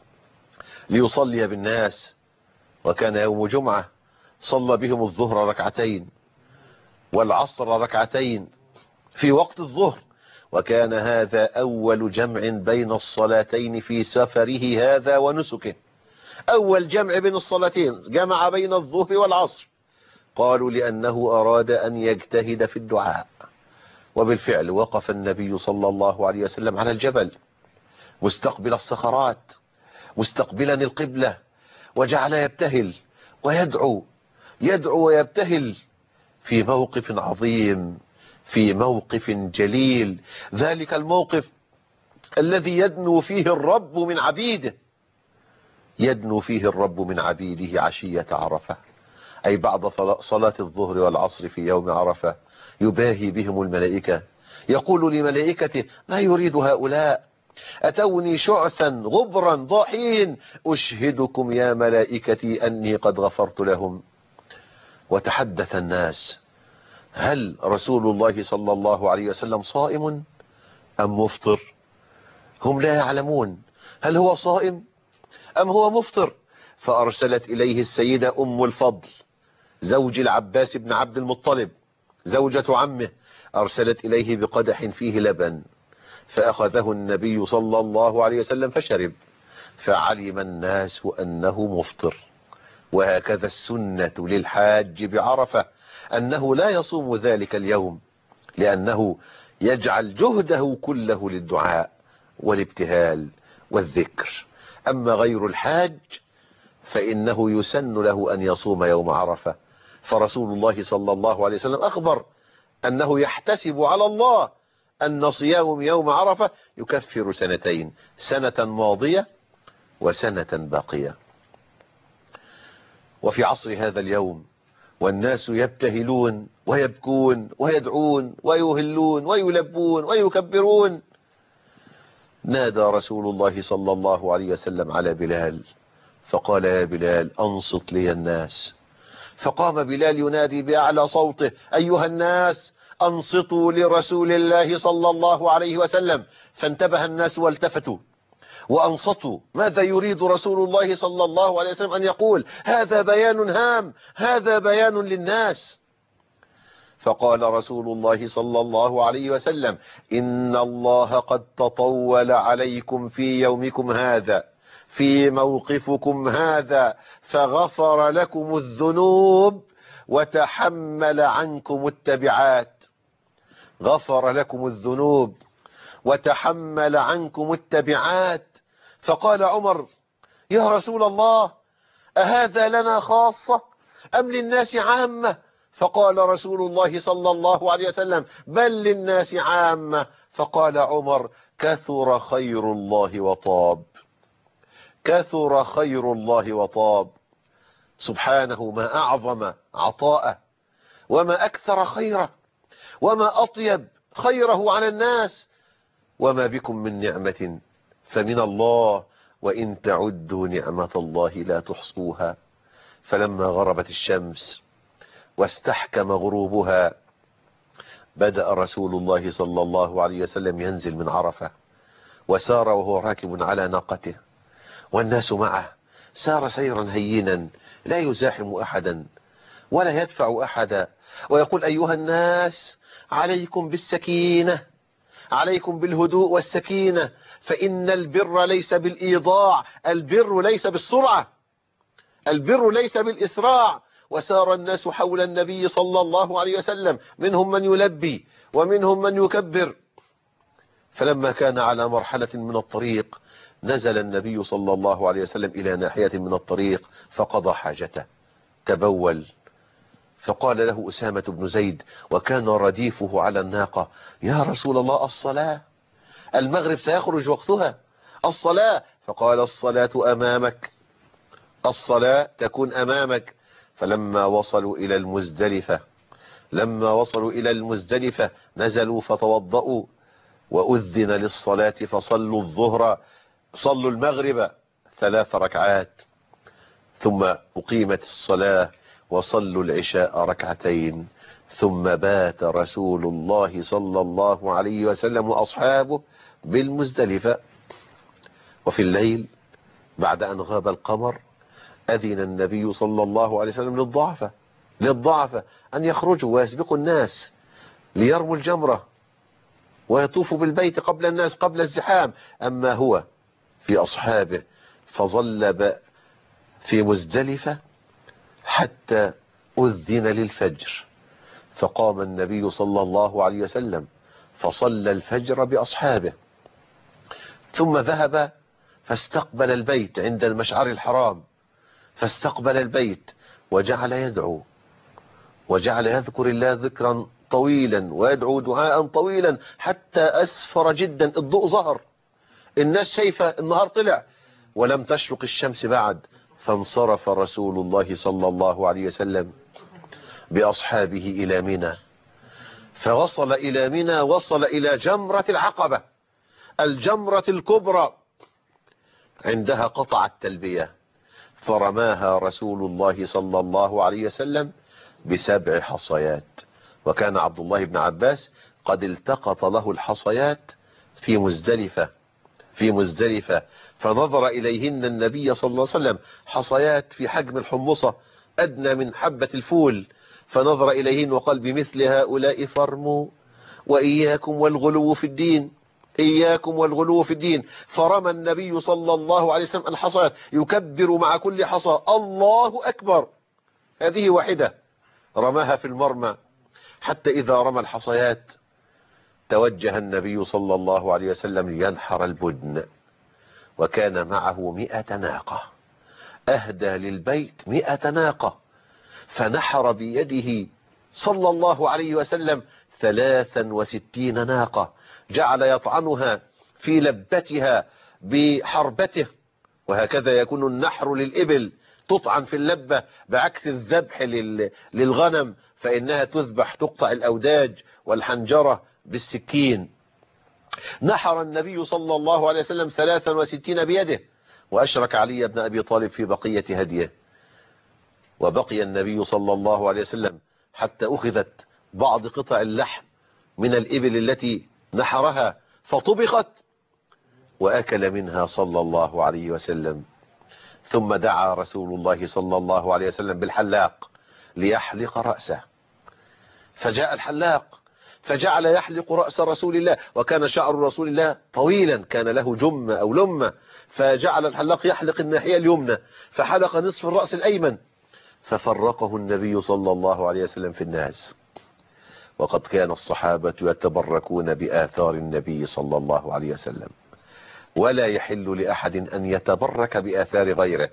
ليصلي بالناس، وكان يوم جمعة، صلى بهم الظهر ركعتين والعصر ركعتين في وقت الظهر، وكان هذا أول جمع بين الصلاتين في سفره هذا ونسكه، أول جمع بين الصلاتين، جمع بين الظهر والعصر. قالوا لأنه أراد أن يجتهد في الدعاء. وبالفعل وقف النبي صلى الله عليه وسلم على الجبل مستقبل الصخرات مستقبلا القبلة، وجعل يبتهل ويدعو، يدعو ويبتهل في موقف عظيم، في موقف جليل، ذلك الموقف الذي يدنو فيه الرب من عبيده، يدنو فيه الرب من عبيده عشية عرفة، أي بعد صلاة الظهر والعصر في يوم عرفة، يباهي بهم الملائكة، يقول لملائكته: ما يريد هؤلاء؟ أتوني شعثا غبرا ضاحين، أشهدكم يا ملائكتي أني قد غفرت لهم. وتحدث الناس: هل رسول الله صلى الله عليه وسلم صائم أم مفطر؟ هم لا يعلمون هل هو صائم أم هو مفطر. فأرسلت إليه السيدة أم الفضل زوج العباس بن عبد المطلب زوجة عمه، أرسلت إليه بقدح فيه لبن، فأخذه النبي صلى الله عليه وسلم فشرب، فعلم الناس أنه مفطر. وهكذا السنة للحاج بعرفة، أنه لا يصوم ذلك اليوم، لأنه يجعل جهده كله للدعاء والابتهال والذكر. أما غير الحاج فإنه يسن له أن يصوم يوم عرفة، فرسول الله صلى الله عليه وسلم أخبر أنه يحتسب على الله أن صيام يوم عرفة يكفر سنتين، سنة ماضية وسنة باقية. وفي عصر هذا اليوم والناس يبتهلون ويبكون ويدعون ويهلون ويلبون ويكبرون، نادى رسول الله صلى الله عليه وسلم على بلال فقال: يا بلال أنصت لي الناس. فقام بلال ينادي بأعلى صوته: أيها الناس أنصتوا لرسول الله صلى الله عليه وسلم. فانتبه الناس والتفتوا وأنصتوا. ماذا يريد رسول الله صلى الله عليه وسلم أن يقول؟ هذا بيان هام، هذا بيان للناس. فقال رسول الله صلى الله عليه وسلم: إن الله قد تطول عليكم في يومكم هذا، في موقفكم هذا، فغفر لكم الذنوب وتحمل عنكم التبعات. غفر لكم الذنوب وتحمل عنكم التبعات. فقال عمر: يا رسول الله، أهذا لنا خاصة أم للناس عامة؟ فقال رسول الله صلى الله عليه وسلم: بل للناس عامة. فقال عمر: كثر خير الله وطاب، كثر خير الله وطاب. سبحانه، ما أعظم عطاءه وما أكثر خيره وما أطيب خيره على الناس. وما بكم من نعمة فمن الله، وإن تعدوا نعمة الله لا تحصوها. فلما غربت الشمس واستحكم غروبها بدأ رسول الله صلى الله عليه وسلم ينزل من عرفة، وسار وهو راكب على ناقته والناس معه. سار سيرا هينا لا يزاحم أحدا ولا يدفع أحدا، ويقول: أيها الناس عليكم بالسكينة، عليكم بالهدوء والسكينة، فإن البر ليس بالإيضاع، البر ليس بالسرعة، البر ليس بالإسراع. وسار الناس حول النبي صلى الله عليه وسلم، منهم من يلبي ومنهم من يكبر. فلما كان على مرحلة من الطريق نزل النبي صلى الله عليه وسلم إلى ناحية من الطريق فقضى حاجته، تبول. فقال له أسامة بن زيد وكان رديفه على الناقة: يا رسول الله الصلاة، المغرب سيخرج وقتها، الصلاة. فقال: الصلاة أمامك، الصلاة تكون أمامك. فلما وصلوا إلى المزدلفة لما وصلوا إلى المزدلفة نزلوا فتوضأوا وأذن للصلاة فصلوا الظهر صلوا المغرب ثلاث ركعات، ثم أقيمت الصلاة وصلوا العشاء ركعتين. ثم بات رسول الله صلى الله عليه وسلم وأصحابه بالمزدلفة. وفي الليل بعد أن غاب القمر أذن النبي صلى الله عليه وسلم للضعفة للضعفة أن يخرجوا ويسبقوا الناس ليرموا الجمرة ويطوفوا بالبيت قبل الناس قبل الزحام. أما هو في أصحابه فظل في مزدلفة حتى أذن للفجر، فقام النبي صلى الله عليه وسلم فصلى الفجر بأصحابه، ثم ذهب فاستقبل البيت عند المشعر الحرام، فاستقبل البيت وجعل يدعو وجعل يذكر الله ذكرا طويلا ويدعو دعاء طويلا حتى أسفر جدا. الضوء ظهر، الناس شايفة النهار طلع ولم تشرق الشمس بعد. فانصرف رسول الله صلى الله عليه وسلم بأصحابه إلى منى، فوصل إلى منى، وصل إلى جمرة العقبة، الجمرة الكبرى. عندها قطع التلبية فرماها رسول الله صلى الله عليه وسلم بسبع حصيات. وكان عبد الله بن عباس قد التقط له الحصيات في مزدلفة في مزدلفة فنظر إليهن النبي صلى الله عليه وسلم، حصيات في حجم الحمصة أدنى من حبة الفول، فنظر إليهن وقال: بمثل هؤلاء فرموا وإياكم والغلو في الدين، إياكم والغلو في الدين. فرمى النبي صلى الله عليه وسلم الحصيات يكبر مع كل حصى الله أكبر. هذه واحدة رماها في المرمى، حتى إذا رمى الحصيات توجه النبي صلى الله عليه وسلم لينحر البدن، وكان معه مئة ناقة، أهدى للبيت مئة ناقة، فنحر بيده صلى الله عليه وسلم ثلاثا وستين ناقة، جعل يطعنها في لبتها بحربته. وهكذا يكون النحر للإبل، تطعن في اللبة، بعكس الذبح للغنم فإنها تذبح تقطع الأوداج والحنجرة بالسكين. نحر النبي صلى الله عليه وسلم ثلاثا وستين بيده، وأشرك علي بن أبي طالب في بقية هديه. وبقي النبي صلى الله عليه وسلم حتى أخذت بعض قطع اللحم من الإبل التي نحرها فطبخت وأكل منها صلى الله عليه وسلم. ثم دعا رسول الله صلى الله عليه وسلم بالحلاق ليحلق رأسه، فجاء الحلاق فجعل يحلق رأس رسول الله، وكان شعر رسول الله طويلا، كان له جمة أو لمة، فجعل الحلاق يحلق الناحية اليمنى، فحلق نصف الرأس الأيمن، ففرقه النبي صلى الله عليه وسلم في الناس. وقد كان الصحابة يتبركون بآثار النبي صلى الله عليه وسلم، ولا يحل لأحد أن يتبرك بآثار غيره،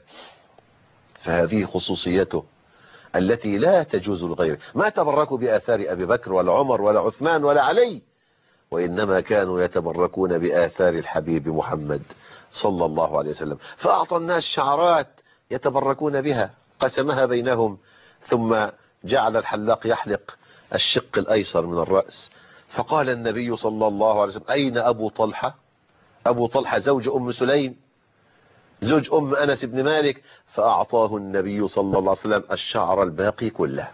فهذه خصوصيته التي لا تجوز لغيره. ما تبركوا بآثار أبي بكر ولا عمر ولا عثمان ولا علي، وإنما كانوا يتبركون بآثار الحبيب محمد صلى الله عليه وسلم. فأعطى الناس شعرات يتبركون بها، قسمها بينهم، ثم جعل الحلاق يحلق الشق الأيسر من الرأس. فقال النبي صلى الله عليه وسلم: أين أبو طلحة؟ أبو طلحة زوج أم سليم، زوج أم أنس بن مالك. فأعطاه النبي صلى الله عليه وسلم الشعر الباقي كله.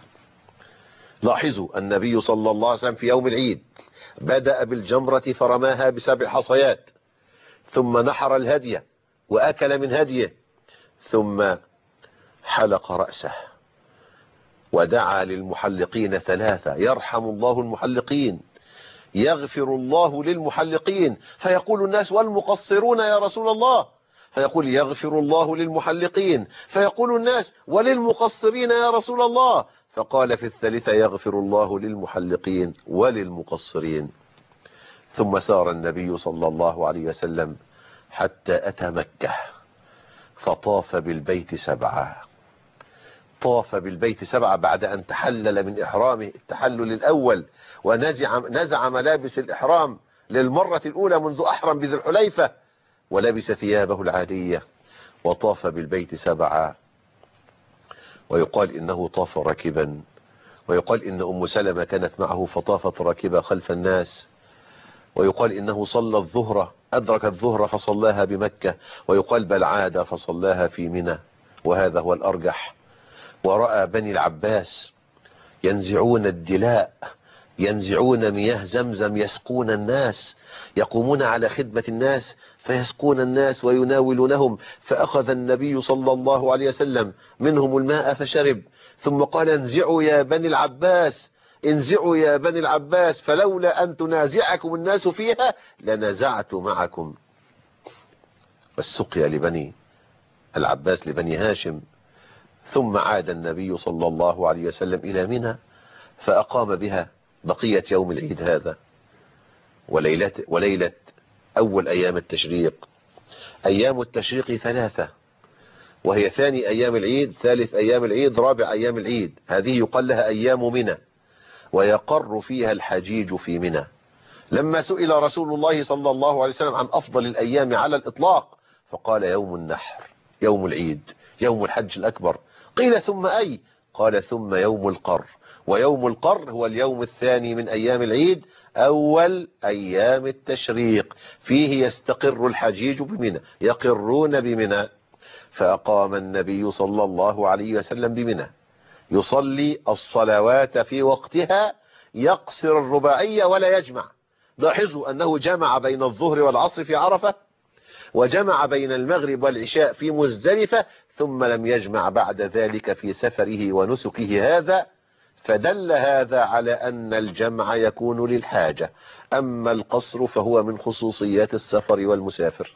لاحظوا النبي صلى الله عليه وسلم في يوم العيد بدأ بالجمرة فرماها بسبع حصيات، ثم نحر الهدي وأكل من هديه، ثم حلق رأسه ودعا للمحلقين ثلاثة: يرحم الله المحلقين، يغفر الله للمحلقين. فيقول الناس: والمقصرون يا رسول الله؟ فيقول يغفر الله للمحلقين، فيقول الناس وللمقصرين يا رسول الله، فقال في الثالثة يغفر الله للمحلقين وللمقصرين. ثم سار النبي صلى الله عليه وسلم حتى أتى مكة فطاف بالبيت سبعة. طاف بالبيت سبعة بعد أن تحلل من إحرامه التحلل الأول، ونزع نزع ملابس الإحرام للمرة الأولى منذ أحرم بذي الحليفة، ولبس ثيابه العادية وطاف بالبيت سبعة. ويقال إنه طاف راكبا، ويقال إن أم سلمة كانت معه فطافت راكبة خلف الناس، ويقال إنه صلى الظهر، أدرك الظهر فصلاها بمكة، ويقال بل عاد فصلاها في منى، وهذا هو الأرجح. ورأى بني العباس ينزعون الدلاء، ينزعون مياه زمزم، يسقون الناس، يقومون على خدمة الناس فيسقون الناس ويناولونهم. فأخذ النبي صلى الله عليه وسلم منهم الماء فشرب، ثم قال انزعوا يا بني العباس، انزعوا يا بني العباس، فلولا أن تنازعكم الناس فيها لنزعت معكم. والسقيا لبني العباس لبني هاشم. ثم عاد النبي صلى الله عليه وسلم إلى منى فأقام بها بقية يوم العيد هذا وليلة, وليلة أول أيام التشريق. أيام التشريق ثلاثة، وهي ثاني أيام العيد، ثالث أيام العيد، رابع أيام العيد. هذه يقال لها أيام منى، ويقر فيها الحجيج في منى. لما سئل رسول الله صلى الله عليه وسلم عن أفضل الأيام على الإطلاق فقال يوم النحر، يوم العيد، يوم الحج الأكبر. قيل ثم أي؟ قال ثم يوم القر. ويوم القر هو اليوم الثاني من أيام العيد، أول أيام التشريق، فيه يستقر الحجيج بمنى، يقرون بمنى. فأقام النبي صلى الله عليه وسلم بمنى يصلي الصلوات في وقتها، يقصر الرباعية ولا يجمع. لاحظوا أنه جمع بين الظهر والعصر في عرفة، وجمع بين المغرب والعشاء في مزدلفة، ثم لم يجمع بعد ذلك في سفره ونسكه هذا. فدل هذا على أن الجمع يكون للحاجة، أما القصر فهو من خصوصيات السفر والمسافر.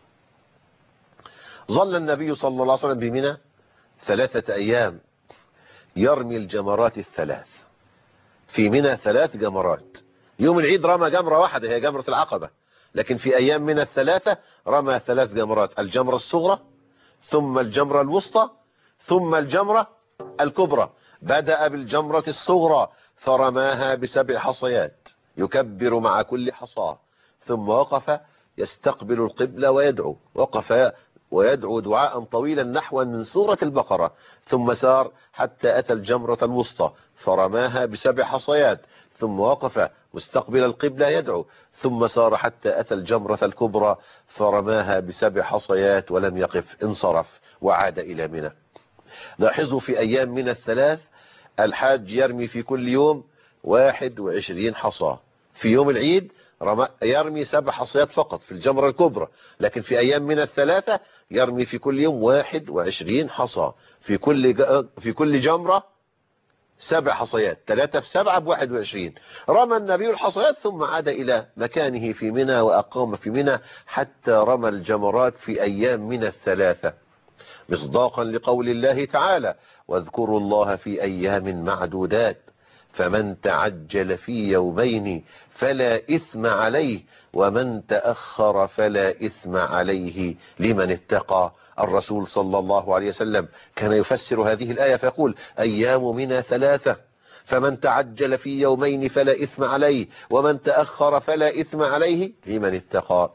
ظل النبي صلى الله عليه وسلم بمنى ثلاثة أيام يرمي الجمرات الثلاث. في منى ثلاث جمرات. يوم العيد رمى جمرة واحدة هي جمرة العقبة، لكن في أيام منى الثلاثة رمى ثلاث جمرات: الجمرة الصغرى، ثم الجمرة الوسطى، ثم الجمرة الكبرى. بدأ بالجمرة الصغرى فرماها بسبع حصيات يكبر مع كل حصاة، ثم وقف يستقبل القبلة ويدعو، وقف ويدعو دعاء طويلا نحوا من سورة البقرة. ثم سار حتى أتى الجمرة الوسطى فرماها بسبع حصيات، ثم وقف مستقبل القبلة يدعو، ثم سار حتى أتى الجمرة الكبرى فرماها بسبع حصيات ولم يقف، انصرف وعاد إلى منى. لاحظوا في أيام من الثلاث الحاج يرمي في كل يوم واحد وعشرين حصاة. في يوم العيد يرمي سبع حصيات فقط في الجمرة الكبرى، لكن في أيام من الثلاثة يرمي في كل يوم واحد وعشرين حصاة. في كل في كل جمرة سبع حصيات، ثلاثة في سبعة بواحد وعشرين. رمى النبي الحصيات ثم عاد إلى مكانه في منى وأقام في منى حتى رمى الجمرات في أيام من الثلاثة، مصداقا لقول الله تعالى: واذكروا الله في أيام معدودات فمن تعجل في يومين فلا إثم عليه ومن تأخر فلا إثم عليه لمن اتقى. الرسول صلى الله عليه وسلم كان يفسر هذه الآية فيقول: أيام منى ثلاثة، فمن تعجل في يومين فلا إثم عليه ومن تأخر فلا إثم عليه لمن اتقى.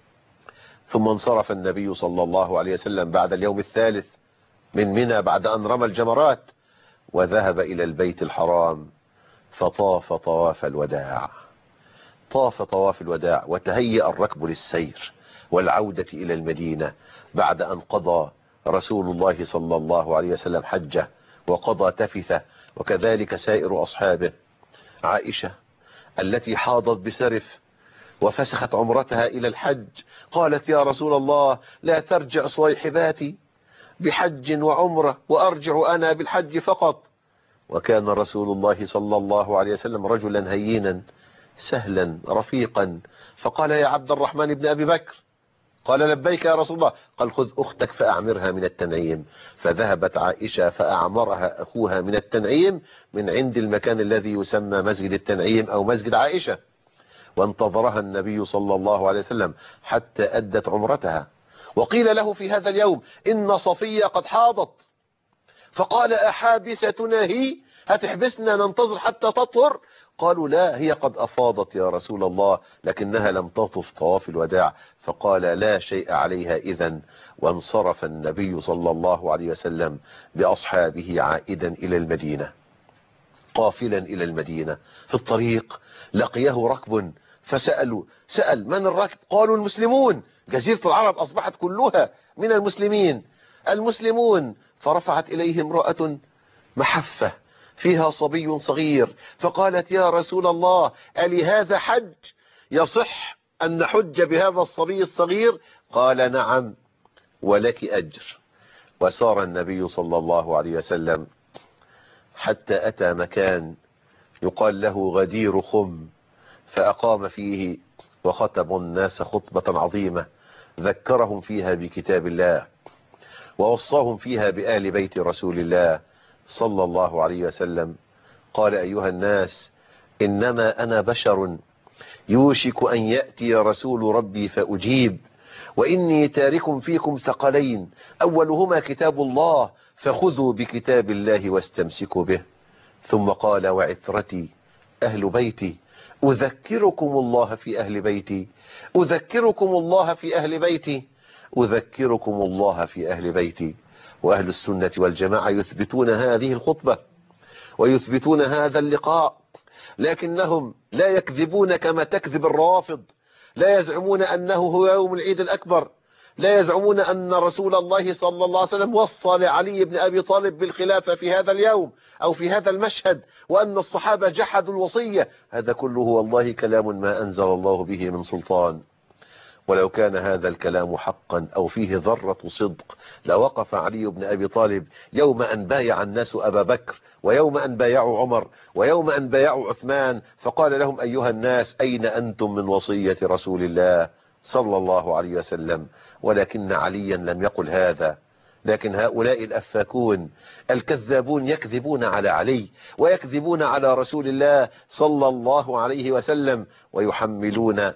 ثم انصرف النبي صلى الله عليه وسلم بعد اليوم الثالث من منى بعد أن رمى الجمرات، وذهب إلى البيت الحرام فطاف طواف الوداع. طاف طواف الوداع وتهيأ الركب للسير والعودة إلى المدينة بعد أن قضى رسول الله صلى الله عليه وسلم حجه وقضى تفثه، وكذلك سائر أصحابه. عائشة التي حاضت بسرف وفسخت عمرتها إلى الحج قالت: يا رسول الله لا ترجع صيحباتي بحج وعمرة وأرجع أنا بالحج فقط. وكان رسول الله صلى الله عليه وسلم رجلا هينا سهلا رفيقا، فقال: يا عبد الرحمن بن أبي بكر، قال لبيك يا رسول الله. قال خذ أختك فأعمرها من التنعيم. فذهبت عائشة فأعمرها أخوها من التنعيم من عند المكان الذي يسمى مسجد التنعيم أو مسجد عائشة. وانتظرها النبي صلى الله عليه وسلم حتى أدت عمرتها. وقيل له في هذا اليوم إن صفية قد حاضت، فقال أحابستنا هي؟ هتحبسنا ننتظر حتى تطهر؟ قالوا لا، هي قد أفاضت يا رسول الله، لكنها لم تطف طواف الوداع. فقال لا شيء عليها إذن. وانصرف النبي صلى الله عليه وسلم بأصحابه عائدا إلى المدينة، قافلا إلى المدينة. في الطريق لقيه ركب فسألوا، سأل من الركب؟ قالوا المسلمون، جزيرة العرب أصبحت كلها من المسلمين المسلمون. فرفعت إليه امرأة محفة فيها صبي صغير، فقالت يا رسول الله ألي هذا حج؟ يصح أن نحج بهذا الصبي الصغير؟ قال نعم ولك أجر. وسار النبي صلى الله عليه وسلم حتى أتى مكان يقال له غدير خم، فأقام فيه وخطب الناس خطبة عظيمة ذكرهم فيها بكتاب الله، ووصاهم فيها بآل بيت رسول الله صلى الله عليه وسلم. قال أيها الناس إنما أنا بشر يوشك أن يأتي رسول ربي فأجيب، وإني تارك فيكم ثقلين أولهما كتاب الله، فخذوا بكتاب الله واستمسكوا به. ثم قال وعثرتي أهل بيتي أذكركم الله في أهل بيتي أذكركم الله في أهل بيتي أذكركم الله في أهل بيتي. وأهل السنة والجماعة يثبتون هذه الخطبة ويثبتون هذا اللقاء، لكنهم لا يكذبون كما تكذب الروافض. لا يزعمون أنه هو يوم العيد الأكبر، لا يزعمون أن رسول الله صلى الله عليه وسلم وصى لعلي بن أبي طالب بالخلافة في هذا اليوم أو في هذا المشهد، وأن الصحابة جحدوا الوصية. هذا كله والله كلام ما أنزل الله به من سلطان. ولو كان هذا الكلام حقا أو فيه ذرة صدق لوقف علي بن أبي طالب يوم أن بايع الناس أبا بكر، ويوم أن بايعوا عمر، ويوم أن بايعوا عثمان، فقال لهم أيها الناس أين أنتم من وصية رسول الله صلى الله عليه وسلم؟ ولكن عليا لم يقل هذا. لكن هؤلاء الأفاكون الكذابون يكذبون على علي ويكذبون على رسول الله صلى الله عليه وسلم، ويحملون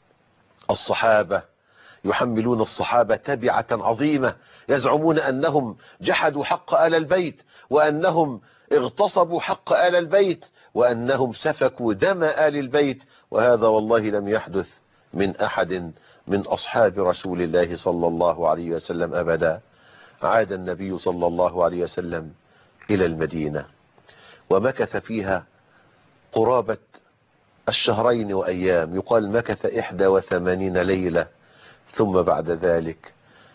الصحابة يحملون الصحابة تبعة عظيمة، يزعمون أنهم جحدوا حق آل البيت، وأنهم اغتصبوا حق آل البيت، وأنهم سفكوا دم آل البيت. وهذا والله لم يحدث من أحد من أصحاب رسول الله صلى الله عليه وسلم أبدا. عاد النبي صلى الله عليه وسلم إلى المدينة ومكث فيها قرابة الشهرين وأيام، يقال مكث إحدى وثمانين ليلة. ثم بعد ذلك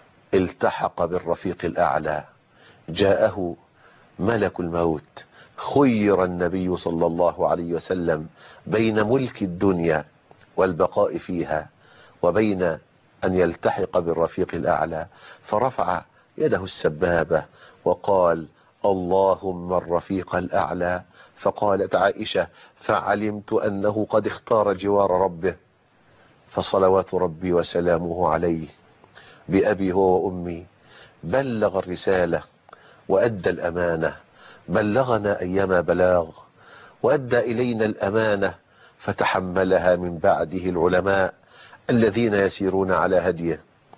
التحق بالرفيق الأعلى، جاءه ملك الموت. خير النبي صلى الله عليه وسلم بين ملك الدنيا والبقاء فيها وبين أن يلتحق بالرفيق الأعلى، فرفع يده السبابة وقال اللهم الرفيق الأعلى. فقالت عائشة فعلمت أنه قد اختار جوار ربه، فصلوات ربي وسلامه عليه بأبي هو وأمي بلغ الرسالة وأدى الأمانة، بلغنا أيما بلاغ وأدى إلينا الأمانة، فتحملها من بعده العلماء الذين يسيرون على هديه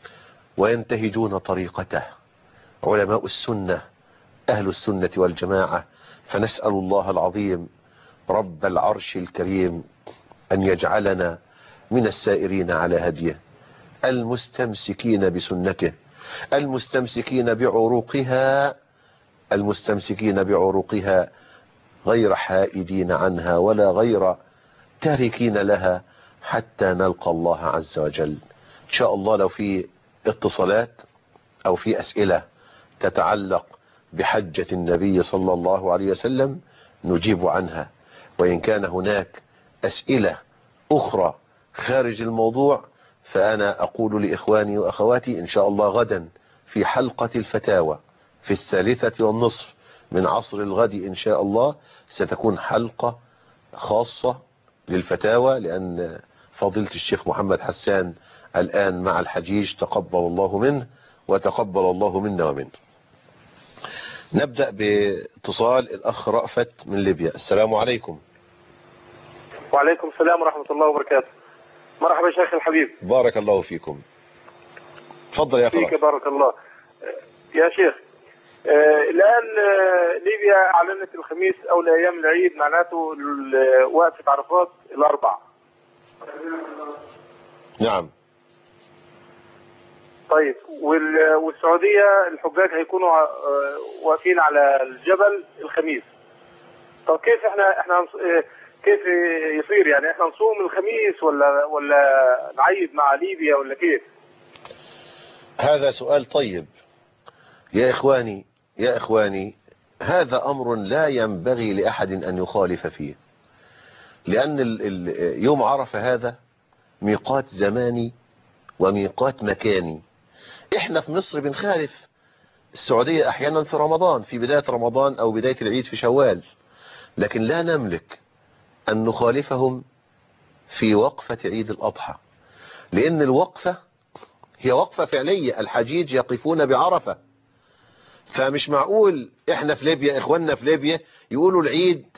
وينتهجون طريقته، علماء السنة أهل السنة والجماعة. فنسأل الله العظيم رب العرش الكريم أن يجعلنا من السائرين على هديه المستمسكين بسنته المستمسكين بعروقها المستمسكين بعروقها غير حائدين عنها ولا غير تاركين لها حتى نلقى الله عز وجل. إن شاء الله لو في اتصالات أو في أسئلة تتعلق بحجة النبي صلى الله عليه وسلم نجيب عنها، وإن كان هناك أسئلة أخرى خارج الموضوع فأنا أقول لإخواني وأخواتي إن شاء الله غدا في حلقة الفتاوى في الثالثة والنصف من عصر الغد إن شاء الله ستكون حلقة خاصة للفتاوى، لأن فضيلة الشيخ محمد حسان الآن مع الحجيج، تقبل الله منه وتقبل الله منا ومنه. نبدأ باتصال الأخ رأفت من ليبيا. السلام عليكم. وعليكم السلام ورحمة الله وبركاته. مرحبا شيخ الحبيب. بارك الله فيكم. تفضل يا فيك فرح. بارك الله. يا شيخ، آه الآن آه ليبيا أعلنت الخميس أول أيام العيد، معناته وقفة عرفات الأربع. نعم. طيب، والسعودية الحجاج هيكونوا آه واقفين على الجبل الخميس. طب كيف احنا احنا آه كيف يصير؟ يعني احنا نصوم الخميس ولا ولا نعيد مع ليبيا ولا كيف؟ هذا سؤال طيب يا إخواني. يا إخواني، هذا أمر لا ينبغي لأحد أن يخالف فيه، لأن ال ال يوم عرفة هذا ميقات زماني وميقات مكاني. إحنا في مصر بنخالف السعودية أحيانا في رمضان، في بداية رمضان أو بداية العيد في شوال، لكن لا نملك أن نخالفهم في وقفة عيد الأضحى، لأن الوقفة هي وقفة فعلية. الحجيج يقفون بعرفة، فمش معقول احنا في ليبيا، اخواننا في ليبيا يقولوا العيد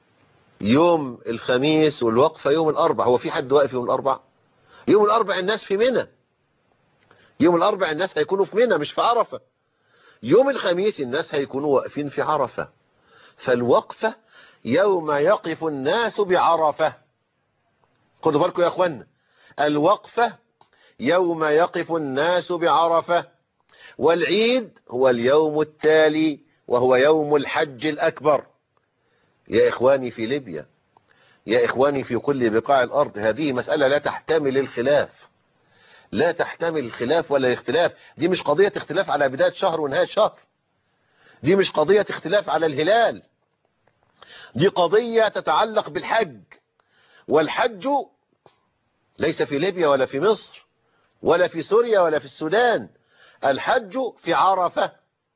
يوم الخميس والوقفة يوم الاربع. هو في حد واقف يوم الاربع؟ يوم الاربع الناس في منى، يوم الاربع الناس هيكونوا في منى مش في عرفة. يوم الخميس الناس هيكونوا واقفين في عرفة. فالوقفة يوم يقف الناس بعرفة. خدوا بالكم يا اخواننا، الوقفة يوم يقف الناس بعرفة، والعيد هو اليوم التالي وهو يوم الحج الأكبر. يا إخواني في ليبيا، يا إخواني في كل بقاع الأرض، هذه مسألة لا تحتمل الخلاف، لا تحتمل الخلاف ولا الاختلاف. دي مش قضية اختلاف على بداية شهر ونهاية شهر، دي مش قضية اختلاف على الهلال، دي قضية تتعلق بالحج. والحج ليس في ليبيا ولا في مصر ولا في سوريا ولا في السودان، الحج في عرفة،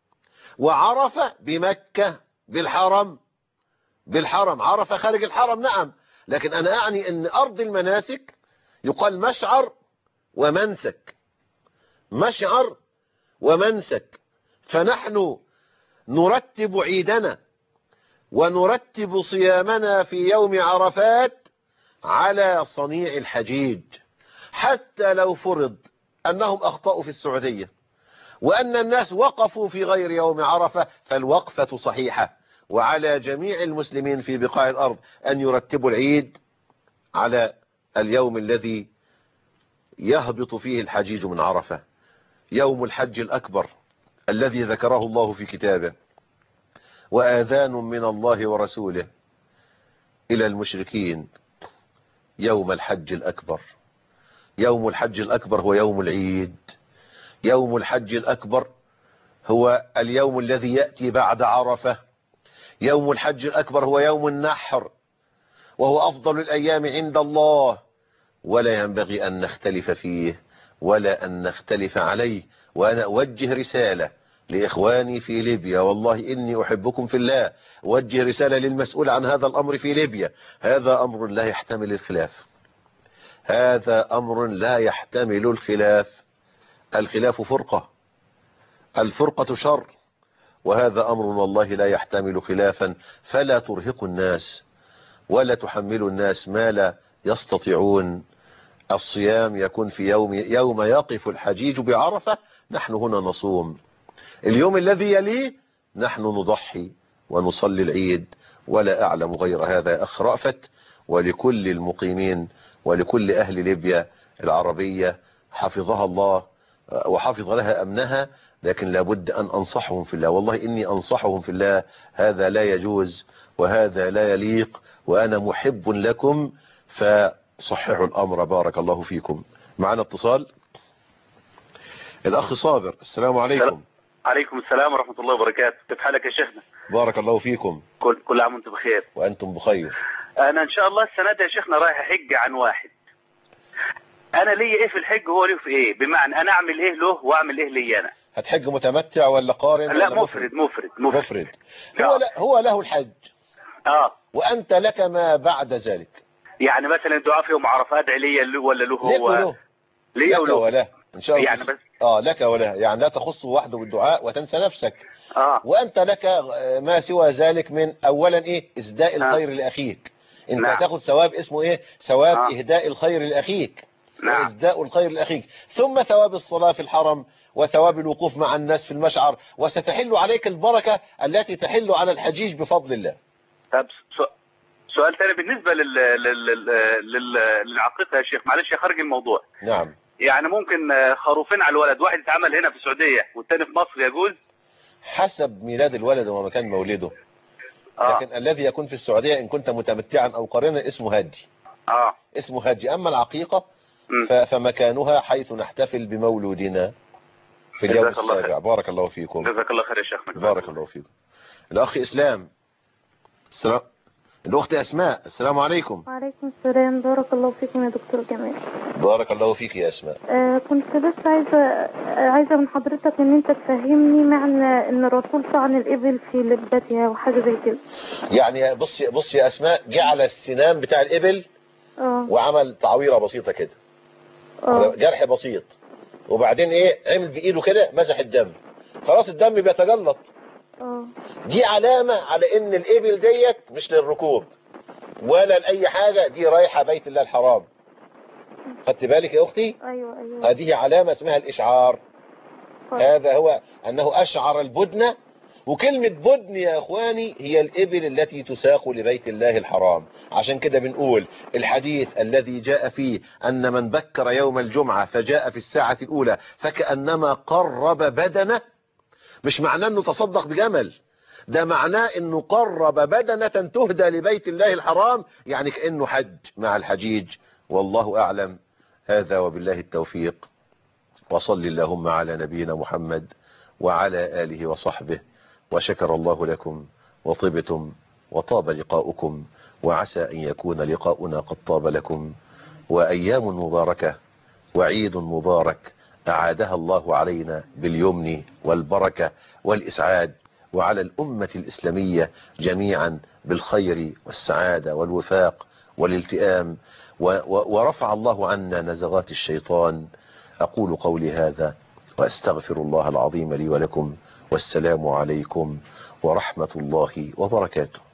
وعرفة بمكة بالحرم. بالحرم عرفة خارج الحرم نعم، لكن أنا أعني أن أرض المناسك يقال مشعر ومنسك، مشعر ومنسك. فنحن نرتب عيدنا ونرتب صيامنا في يوم عرفات على صنيع الحجيج، حتى لو فرض أنهم أخطأوا في السعودية وأن الناس وقفوا في غير يوم عرفة، فالوقفة صحيحة. وعلى جميع المسلمين في بقاع الأرض أن يرتبوا العيد على اليوم الذي يهبط فيه الحجيج من عرفة، يوم الحج الأكبر الذي ذكره الله في كتابه: وآذان من الله ورسوله إلى المشركين يوم الحج الأكبر. يوم الحج الأكبر هو يوم العيد، يوم الحج الأكبر هو اليوم الذي يأتي بعد عرفة، يوم الحج الأكبر هو يوم النحر، وهو أفضل الأيام عند الله، ولا ينبغي أن نختلف فيه ولا أن نختلف عليه. وأنا أوجه رسالة لإخواني في ليبيا، والله إني أحبكم في الله، أوجه رسالة للمسؤول عن هذا الأمر في ليبيا: هذا أمر لا يحتمل الخلاف، هذا أمر لا يحتمل الخلاف. الخلاف فرقة، الفرقة شر، وهذا أمر والله لا يحتمل خلافا. فلا ترهقوا الناس ولا تحملوا الناس ما لا يستطيعون. الصيام يكون في يوم يوم يقف الحجيج بعرفة، نحن هنا نصوم. اليوم الذي يليه نحن نضحي ونصلي العيد، ولا أعلم غير هذا يا أخ رأفت. ولكل المقيمين ولكل أهل ليبيا العربية حفظها الله وحفظ لها أمنها، لكن لابد أن أنصحهم في الله، والله إني أنصحهم في الله. هذا لا يجوز وهذا لا يليق، وأنا محب لكم، فصححوا الأمر. بارك الله فيكم. معنا اتصال الأخ صابر. السلام عليكم. عليكم السلام ورحمة الله وبركاته. كيف حالك يا شيخنا؟ بارك الله فيكم. كل كل عام وانتم بخير. وأنتم بخير. أنا إن شاء الله السنة دي يا شيخنا رايح أحج عن واحد. أنا لي إيه في الحج وهو ليه في إيه؟ بمعنى أنا أعمل إيه له وأعمل إيه لي أنا؟ هتحج متمتع ولا قارن؟ لا ولا مفرد مفرد مفرد, مفرد. هو, لا هو له الحج آه وأنت لك ما بعد ذلك. يعني مثلا دعاء في يوم عرفة أدعي لي ولا له هو؟ له ليا لك وله ان شاء الله يعني بس اه لك وله، يعني لا تخص وحده بالدعاء وتنسى نفسك. اه وانت لك ما سوى ذلك من اولا ايه اسداء الخير لاخيك. انت نعم. هتاخد ثواب اسمه ايه ثواب آه. اهداء الخير لاخيك نعم. واسداء الخير لاخيك، ثم ثواب الصلاة في الحرم وثواب الوقوف مع الناس في المشعر، وستحل عليك البركة التي تحل على الحجيج بفضل الله. طب سؤال ثاني بالنسبة لل... لل... لل... للعقيقة يا شيخ، معلش يا خارج الموضوع. نعم. يعني ممكن خروفين على الولد، واحد يتعمل هنا في السعودية والثاني في مصر، يجوز؟ حسب ميلاد الولد ومكان مولده. آه. لكن الذي يكون في السعودية إن كنت متمتعا أو قارنا اسمه هدي. آه. اسمه هدي. أما العقيقة ف... فمكانها حيث نحتفل بمولودنا في اليوم السابع. بارك الله فيكم. جزاك الله خير يا شيخ. بارك الله فيكم. الأخ إسلام. السلام. الأخت أسماء. السلام عليكم. وعليكم السلام. بارك الله فيكم يا دكتور جمال. بارك الله فيك يا أسماء. آه كنت بس عايزة آه عايزة من حضرتك ان انت تفهمني معنى ان الرسول طعن الإبل في لبتها وحاجة زي كده. يعني بص بص يا أسماء، جعل السنام بتاع الإبل اه وعمل تعويرة بسيطة كده، اه جرح بسيط، وبعدين ايه عمل بإيده كده مسح الدم، خلاص الدم بيتجلط. اه دي علامة على ان الإبل ديت مش للركوب ولا لأي حاجة، دي رايحة بيت الله الحرام. خدت بالك يا أختي؟ ايوه ايوه. هذه علامة اسمها الإشعار. طيب. هذا هو أنه أشعر البدنة. وكلمة بدن يا أخواني هي الإبل التي تساق لبيت الله الحرام. عشان كده بنقول الحديث الذي جاء فيه أن من بكر يوم الجمعة فجاء في الساعة الأولى فكأنما قرب بدنه، مش معناه أنه تصدق بجمل، ده معناه أنه قرب بدنة تهدى لبيت الله الحرام، يعني كأنه حج مع الحجيج. والله أعلم. هذا وبالله التوفيق. وصل اللهم على نبينا محمد وعلى آله وصحبه، وشكر الله لكم وطبتم وطاب لقاؤكم، وعسى أن يكون لقاؤنا قد طاب لكم. وأيام مباركة وعيد مبارك أعادها الله علينا باليمن والبركة والإسعاد، وعلى الأمة الإسلامية جميعا بالخير والسعادة والوفاق والالتئام، ورفع الله عنا نزغات الشيطان. أقول قولي هذا وأستغفر الله العظيم لي ولكم، والسلام عليكم ورحمة الله وبركاته.